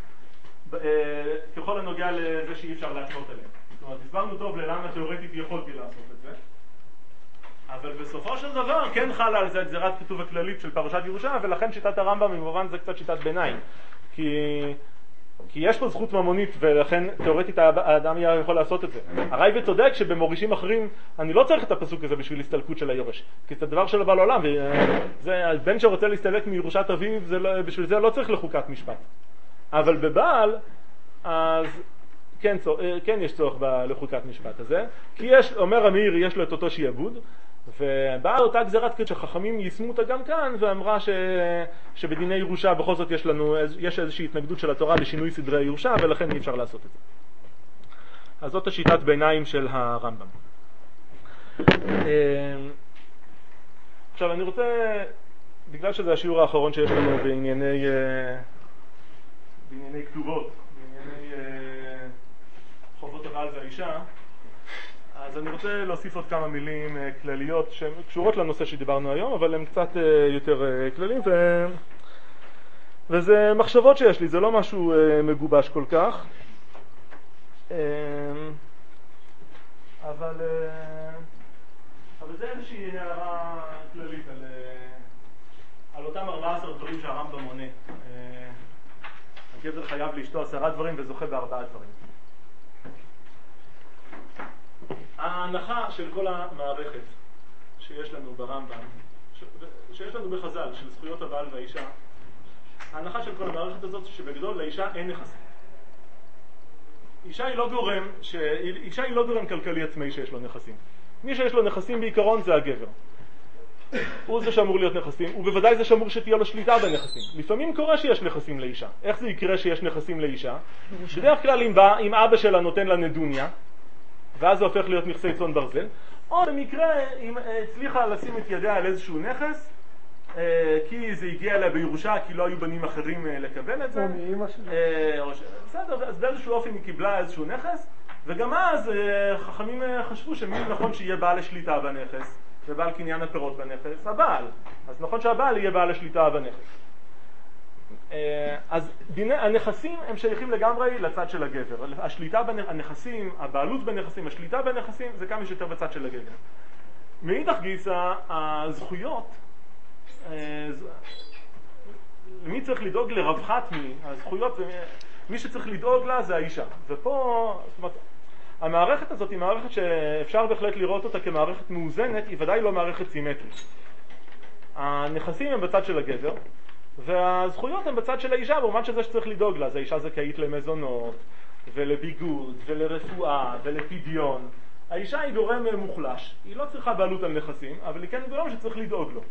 ככל הנוגע לזה שאי אפשר להתנות עליהם. זאת אומרת, הסברנו טוב ללמה תיאורטית יכולתי לעשות את זה, אבל בסופו של דבר כן חלה על זה גזירת כתוב הכללית של פרשת ירושה, ולכן שיטת הרמב"ם במובן זה קצת שיטת ביניים, כי יש פה זכות ממונית, ולכן תיאורטית האדם יכול לעשות את זה. הרייבד צודק שבמורישים אחרים אני לא צריך את הפסוק הזה בשביל הסתלקות של היורש, כי זה דבר של הבעל עולם, בן שרוצה להסתלק מירושת אביו, בשביל זה לא צריך לחוקת משפט. אבל בבעל אז כן יש צורך לחוקת משפט הזה, כי אומר המאיר יש לו את אותו שיעבוד, ובאה אותה גזירת כתוב שחכמים יישמו אותה גם כאן, ואמרה שבדיני ירושה בכל זאת יש איזושהי התנגדות של התורה לשינוי סדרי הירושה, ולכן אי אפשר לעשות את זה. אז זאת השיטת ביניים של הרמב"ם. עכשיו אני רוצה, בגלל שזה השיעור האחרון שיש לנו בענייני כתובות, בענייני חובות הבעל והאישה, אז אני רוצה להוסיף עוד כמה מילים כלליות שהן קשורות לנושא שדיברנו היום, אבל הן קצת יותר כלליים, וזה מחשבות שיש לי, זה לא משהו מגובש כל כך, אבל זה איזושהי הערה כללית על אותם 14 דברים שהרמב"ם מונה. הגבר חייב לאשתו 10 דברים וזוכה ב4 דברים. ההנחה של כל המערכת שיש לנו ברמב"ם, שיש לנו בחז"ל, של זכויות הבעל והאישה, ההנחה של כל המערכת הזאת שבגדול לאישה אין נכסים. אישה היא לא גורם כלכלי עצמאי שיש לו נכסים. מי שיש לו נכסים בעיקרון זה הגבר. הוא זה שאמור להיות נכסים, ובוודאי זה שאמור שתהיה לו שליטה בנכסים. לפעמים קורה שיש נכסים לאישה. איך זה יקרה שיש נכסים לאישה? בדרך כלל אם אבא שלה נותן לה נדוניה, ואז זה הופך להיות נכסי צאן ברזל, או במקרה אם הצליחה לשים את ידיה על איזשהו נכס, כי זה הגיע אליה בירושה, כי לא היו בנים אחרים לקבל את זה. בסדר, אז באיזשהו אופן היא קיבלה איזשהו נכס, וגם אז חכמים חשבו שמי נכון שיהיה בעל השליטה בנכס, ובעל קניין הפירות בנכס, הבעל. אז נכון שהבעל יהיה בעל השליטה בנכס. אז הנכסים הם שייכים לגמרי לצד של הגבר. השליטה בנכסים, הבעלות בנכסים, השליטה בנכסים, זה כמה שיותר בצד של הגבר. מאידך גיסא, הזכויות, מי צריך לדאוג לרווחת מי? הזכויות, מי שצריך לדאוג לה זה האישה. ופה, זאת אומרת, המערכת הזאת היא מערכת שאפשר בהחלט לראות אותה כמערכת מאוזנת, היא ודאי לא מערכת סימטרית. הנכסים הם בצד של הגבר, והזכויות הן בצד של האישה, במובן שזה שצריך לדאוג לה. אז האישה זכאית למזונות, ולביגוד, ולרפואה, ולפדיון. האישה היא גורם מוחלש, היא לא צריכה בעלות על נכסים, אבל היא כן גורם שצריך לדאוג לו.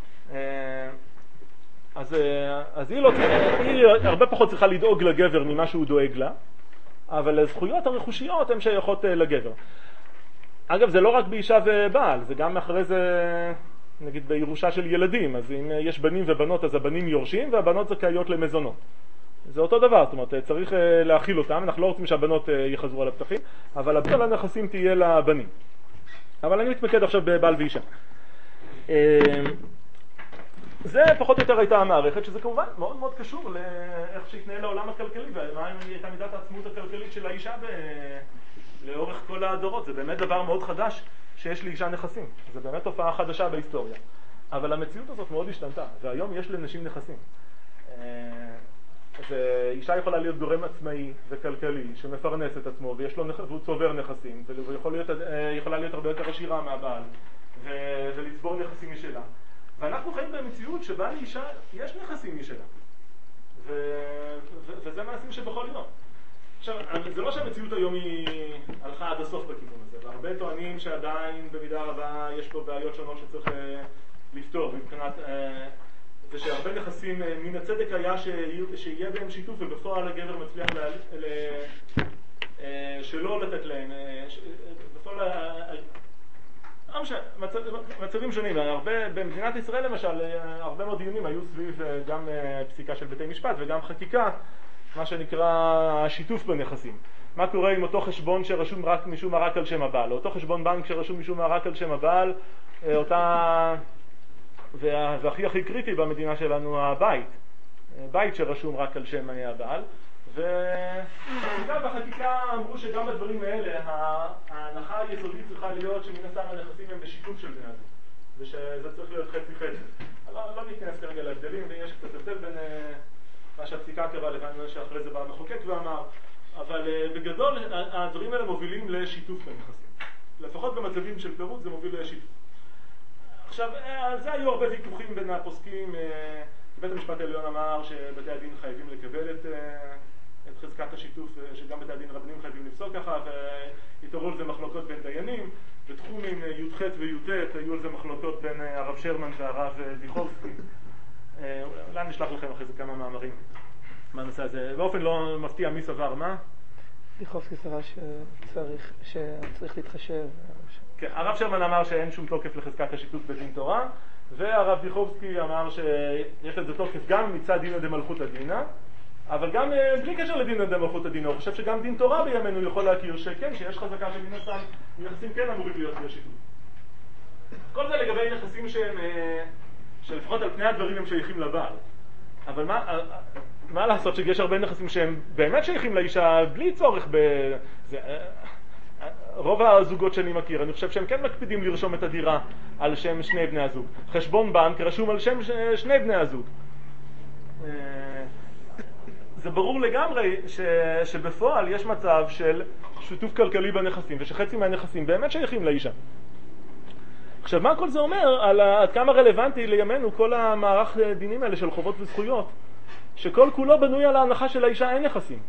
אז היא הרבה פחות צריכה לדאוג לגבר ממה שהוא דואג לה, אבל הזכויות הרכושיות הן שייכות לגבר. אגב, זה לא רק באישה ובעל, זה גם אחרי זה, נגיד בירושה של ילדים, אז אם יש בנים ובנות אז הבנים יורשים והבנות זכאיות למזונות. זה אותו דבר, זאת אומרת, צריך להכיל אותם, אנחנו לא רוצים שהבנות יחזרו על הפתחים, אבל הבעל הנכסים תהיה לבנים. אבל אני מתמקד עכשיו בבעל ואישה. זה פחות או יותר הייתה המערכת, שזה כמובן מאוד מאוד קשור לאיך שהתנהל העולם הכלכלי, ומה הייתה מידת העצמאות הכלכלית של האישה לאורך כל הדורות. זה באמת דבר מאוד חדש שיש לאישה נכסים. זה באמת תופעה חדשה בהיסטוריה. אבל המציאות הזאת מאוד השתנתה, והיום יש לנשים נכסים. ואישה יכולה להיות גורם עצמאי וכלכלי שמפרנס את עצמו והוא צובר נכסים, ויכולה להיות הרבה יותר עשירה מהבעל ולצבור נכסים משלה. ואנחנו חיים במציאות שבה לאישה יש נכסים משלה, וזה מעשים שבכל יום. עכשיו, זה לא שהמציאות היום היא הלכה עד הסוף בכיוון הזה, והרבה טוענים שעדיין במידה רבה יש פה בעיות שונות שצריך לפתור מבחינת ושהרבה נכסים מן הצדק היה שיהיה בהם שיתוף, ובפועל הגבר מצליח שלא לתת להם, בפועל מצבים שונים. במדינת ישראל למשל, הרבה מאוד דיונים היו סביב גם פסיקה של בתי משפט וגם חקיקה, מה שנקרא השיתוף בנכסים. מה קורה עם אותו חשבון שרשום רק משום מה רק על שם הבעל, או אותו חשבון בנק שרשום משום מה רק על שם הבעל, אותה... והכי קריטי במדינה שלנו בית שרשום רק על שם הבעל. וגם בחקיקה אמרו שגם בדברים האלה ההנחה היסודית צריכה להיות שמן הסתם הנכסים הם בשיתוף של בני הזוג, ושזה צריך להיות חצי חצי. לא ניכנס כרגע להבדלים, ויש קצת הבדל בין מה שהפסיקה קבעה לבין מה שאחרי זה בא המחוקק ואמר, אבל בגדול הדברים האלה מובילים לשיתוף בנכסים. לפחות במצבים של פירוד זה מוביל לשיתוף. עכשיו, על זה היו הרבה ויכוחים בין הפוסקים. בית המשפט העליון אמר שבתי הדין חייבים לקבל את חזקת השיתוף, שגם בתי הדין רבנים חייבים לפסוק ככה, והתעוררו על זה מחלוקות בין דיינים. בתחומים י"ח וי"ט היו על זה מחלוקות בין הרב שרמן והרב דיכובסקי. אולי נשלח לכם אחרי זה כמה מאמרים מהנושא הזה. באופן לא מפתיע מי סבר מה?
דיכובסקי סבר שצריך להתחשב.
כן, הרב שרמן אמר שאין שום תוקף לחזקת השיתוף בדין תורה, והרב דיכובסקי אמר שיש לזה תוקף גם מצד דינא דמלכותא דינא, אבל גם בלי קשר לדינא דמלכותא דינא. הוא חושב שגם דין תורה בימינו יכול להכיר שכן, שיש חזקה שמן הסתם נכסים כן אמורים להיות בשיתוף. כל זה לגבי נכסים שלפחות על פני הדברים הם שייכים לבעל. אבל מה לעשות שיש הרבה נכסים שהם באמת שייכים לאישה בלי צורך רוב הזוגות שאני מכיר, אני חושב שהם כן מקפידים לרשום את הדירה על שם שני בני הזוג. חשבון בנק רשום על שם שני בני הזוג. זה ברור לגמרי שבפועל יש מצב של שיתוף כלכלי בנכסים, ושחצי מהנכסים באמת שייכים לאישה. עכשיו, מה כל זה אומר על עד כמה רלוונטי לימינו כל המערך דינים האלה של חובות וזכויות, שכל כולו בנוי על ההנחה של האישה אין נכסים.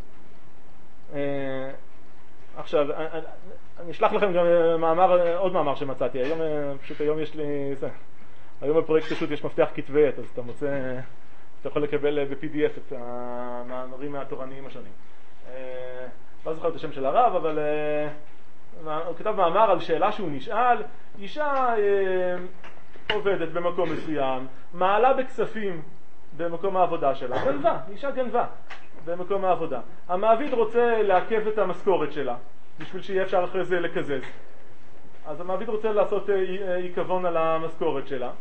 עכשיו, אני אשלח לכם גם עוד מאמר שמצאתי. היום יש לי... היום בפרויקט פשוט יש מפתח כתבי עת, אז אתה יכול לקבל ב-PDF את המאמרים התורניים השונים. לא זוכר את השם של הרב, אבל הוא כתב מאמר על שאלה שהוא נשאל. אישה עובדת במקום מסוים, מעלה בכספים במקום העבודה שלה, גנבה, אישה גנבה במקום העבודה. המעביד רוצה לעכב את המשכורת שלה בשביל שיהיה אפשר אחרי זה לקזז. אז המעביד רוצה לעשות עיכבון על המשכורת שלה,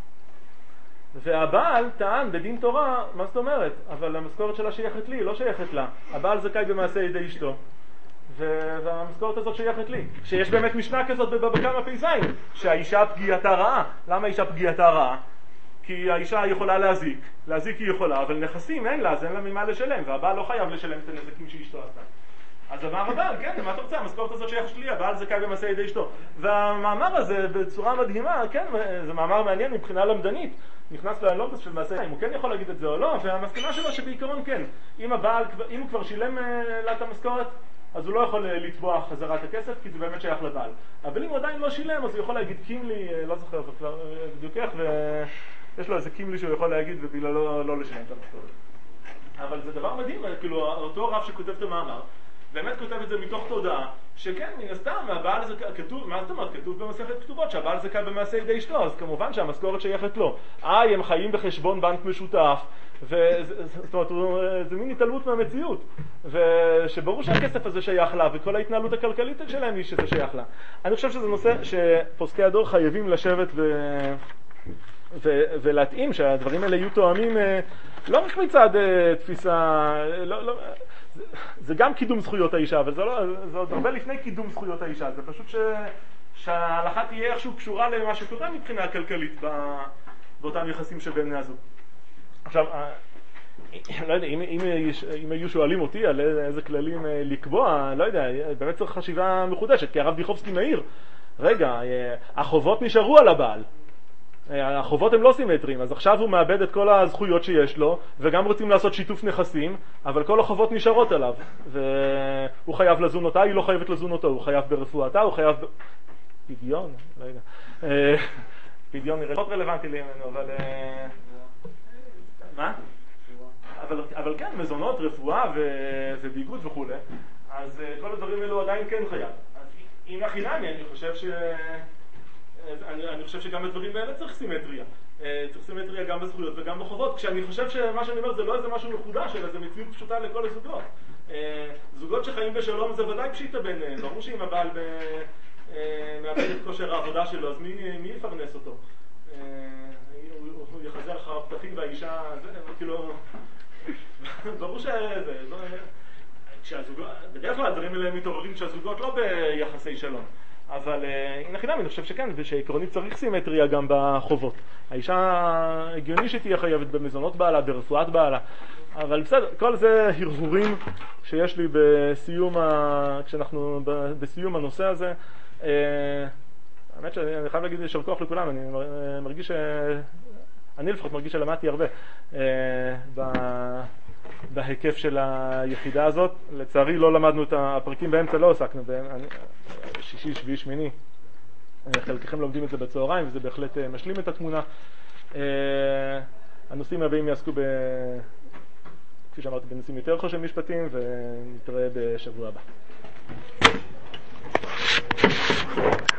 והבעל טען בדין תורה, מה זאת אומרת? אבל המשכורת שלה שייכת לי, לא שייכת לה. הבעל זכאי במעשה ידי אשתו, והמשכורת הזאת שייכת לי. שיש באמת משנה כזאת בבבא פ"ז, שהאישה פגיעתה רעה. למה האישה פגיעתה רעה? כי האישה יכולה להזיק היא יכולה, אבל נכסים אין לה, אז אין לה ממה לשלם, והבעל לא חייב לשלם את הנזקים שאשתו עשתה. אז אמר הבעל, כן, מה אתה רוצה? המשכורת הזאת שייכת לי, הבעל זכאי במעשה ידי אשתו. והמאמר הזה בצורה מדהימה, כן, זה מאמר מעניין מבחינה למדנית, נכנס ללוגוס של מעשה, אם הוא כן יכול להגיד את זה או לא, והמסקנה שלו שבעיקרון כן, אם הוא כבר שילם לה את המשכורת, אז הוא לא יכול לתבוע חזרת הכסף, כי זה באמת שייך לבעל. אבל אם הוא עדיין לא שילם, אז הוא יכול להגיד קימלי, לא זוכר, זה כבר בדיוק איך, ויש לו איזה קימלי שהוא יכול להגיד ובגלל לא לשלם את המשכורת. אבל זה דבר מדהים, כאילו, אותו רב שכותב את המאמר, באמת כותב את זה מתוך תודעה, שכן, מן הסתם, הבעל זה כתוב, מה זאת אומרת? כתוב במסכת כתובות, שהבעל זכאי במעשה ידי אשתו, אז כמובן שהמשכורת שייכת לו. הם חיים בחשבון בנק משותף, זאת אומרת, זה מין התעלמות מהמציאות, ושברור שהכסף הזה שייך לה, וכל ההתנהלות הכלכלית שלהם היא שזה שייך לה. אני חושב שזה נושא שפוסקי הדור חייבים לשבת ולהתאים שהדברים האלה יהיו תואמים לא רק מצד תפיסה, זה גם קידום זכויות האישה, אבל זה עוד הרבה לפני קידום זכויות האישה, זה פשוט שההלכה תהיה איכשהו קשורה למה שקורה מבחינה כלכלית באותם יחסים שבין בני הזוג. עכשיו, לא יודע, אם היו שואלים אותי על איזה כללים לקבוע, לא יודע, באמת צריך חשיבה מחודשת, כי הרב דיכובסקי מעיר, רגע, החובות נשארו על הבעל, החובות הם לא סימטריים, אז עכשיו הוא מאבד את כל הזכויות שיש לו, וגם רוצים לעשות שיתוף נכסים, אבל כל החובות נשארות עליו, והוא חייב לזון אותה, היא לא חייבת לזון אותו, הוא חייב ברפואתה, הוא חייב פדיון, לא יודע, פדיון נראה לא רלוונטי לימינו, אבל מה? אבל כן, מזונות, רפואה וביגוד וכו', אז כל הדברים האלו עדיין כן חייב. אז אם החינמי, אני חושב שגם בדברים האלה צריך סימטריה. צריך סימטריה גם בזכויות וגם בחובות. כשאני חושב שמה שאני אומר זה לא איזה משהו מחודש, אלא זה מציאות פשוטה לכל הזוגות. זוגות שחיים בשלום זה ודאי פשיטה ביניהם. ברור שאם הבעל מאבד את כושר העבודה שלו, אז מי יפרנס אותו? הוא יחזר אחר הפתחים והאישה, זה כאילו... ברור שזה... בדרך כלל הדברים האלה מתעוררים כשהזוגות לא ביחסי שלום. אבל נכנם, אני חושב שכן, ושעקרונית צריך סימטריה גם בחובות. האישה הגיוני שתהיה חייבת במזונות בעלה, ברפואת בעלה. אבל בסדר, כל זה הרהורים שיש לי כשאנחנו בסיום הנושא הזה. האמת שאני חייב להגיד יישר כוח לכולם, אני מרגיש אני לפחות מרגיש שלמדתי הרבה בהיקף של היחידה הזאת. לצערי לא למדנו את הפרקים באמצע, לא עסקנו בהם, שישי, שביעי, שמיני, חלקכם לומדים את זה בצהריים, וזה בהחלט משלים את התמונה. הנושאים הבאים יעסקו כפי שאמרתי, בנושאים יותר חושבים משפטים, ונתראה בשבוע הבא.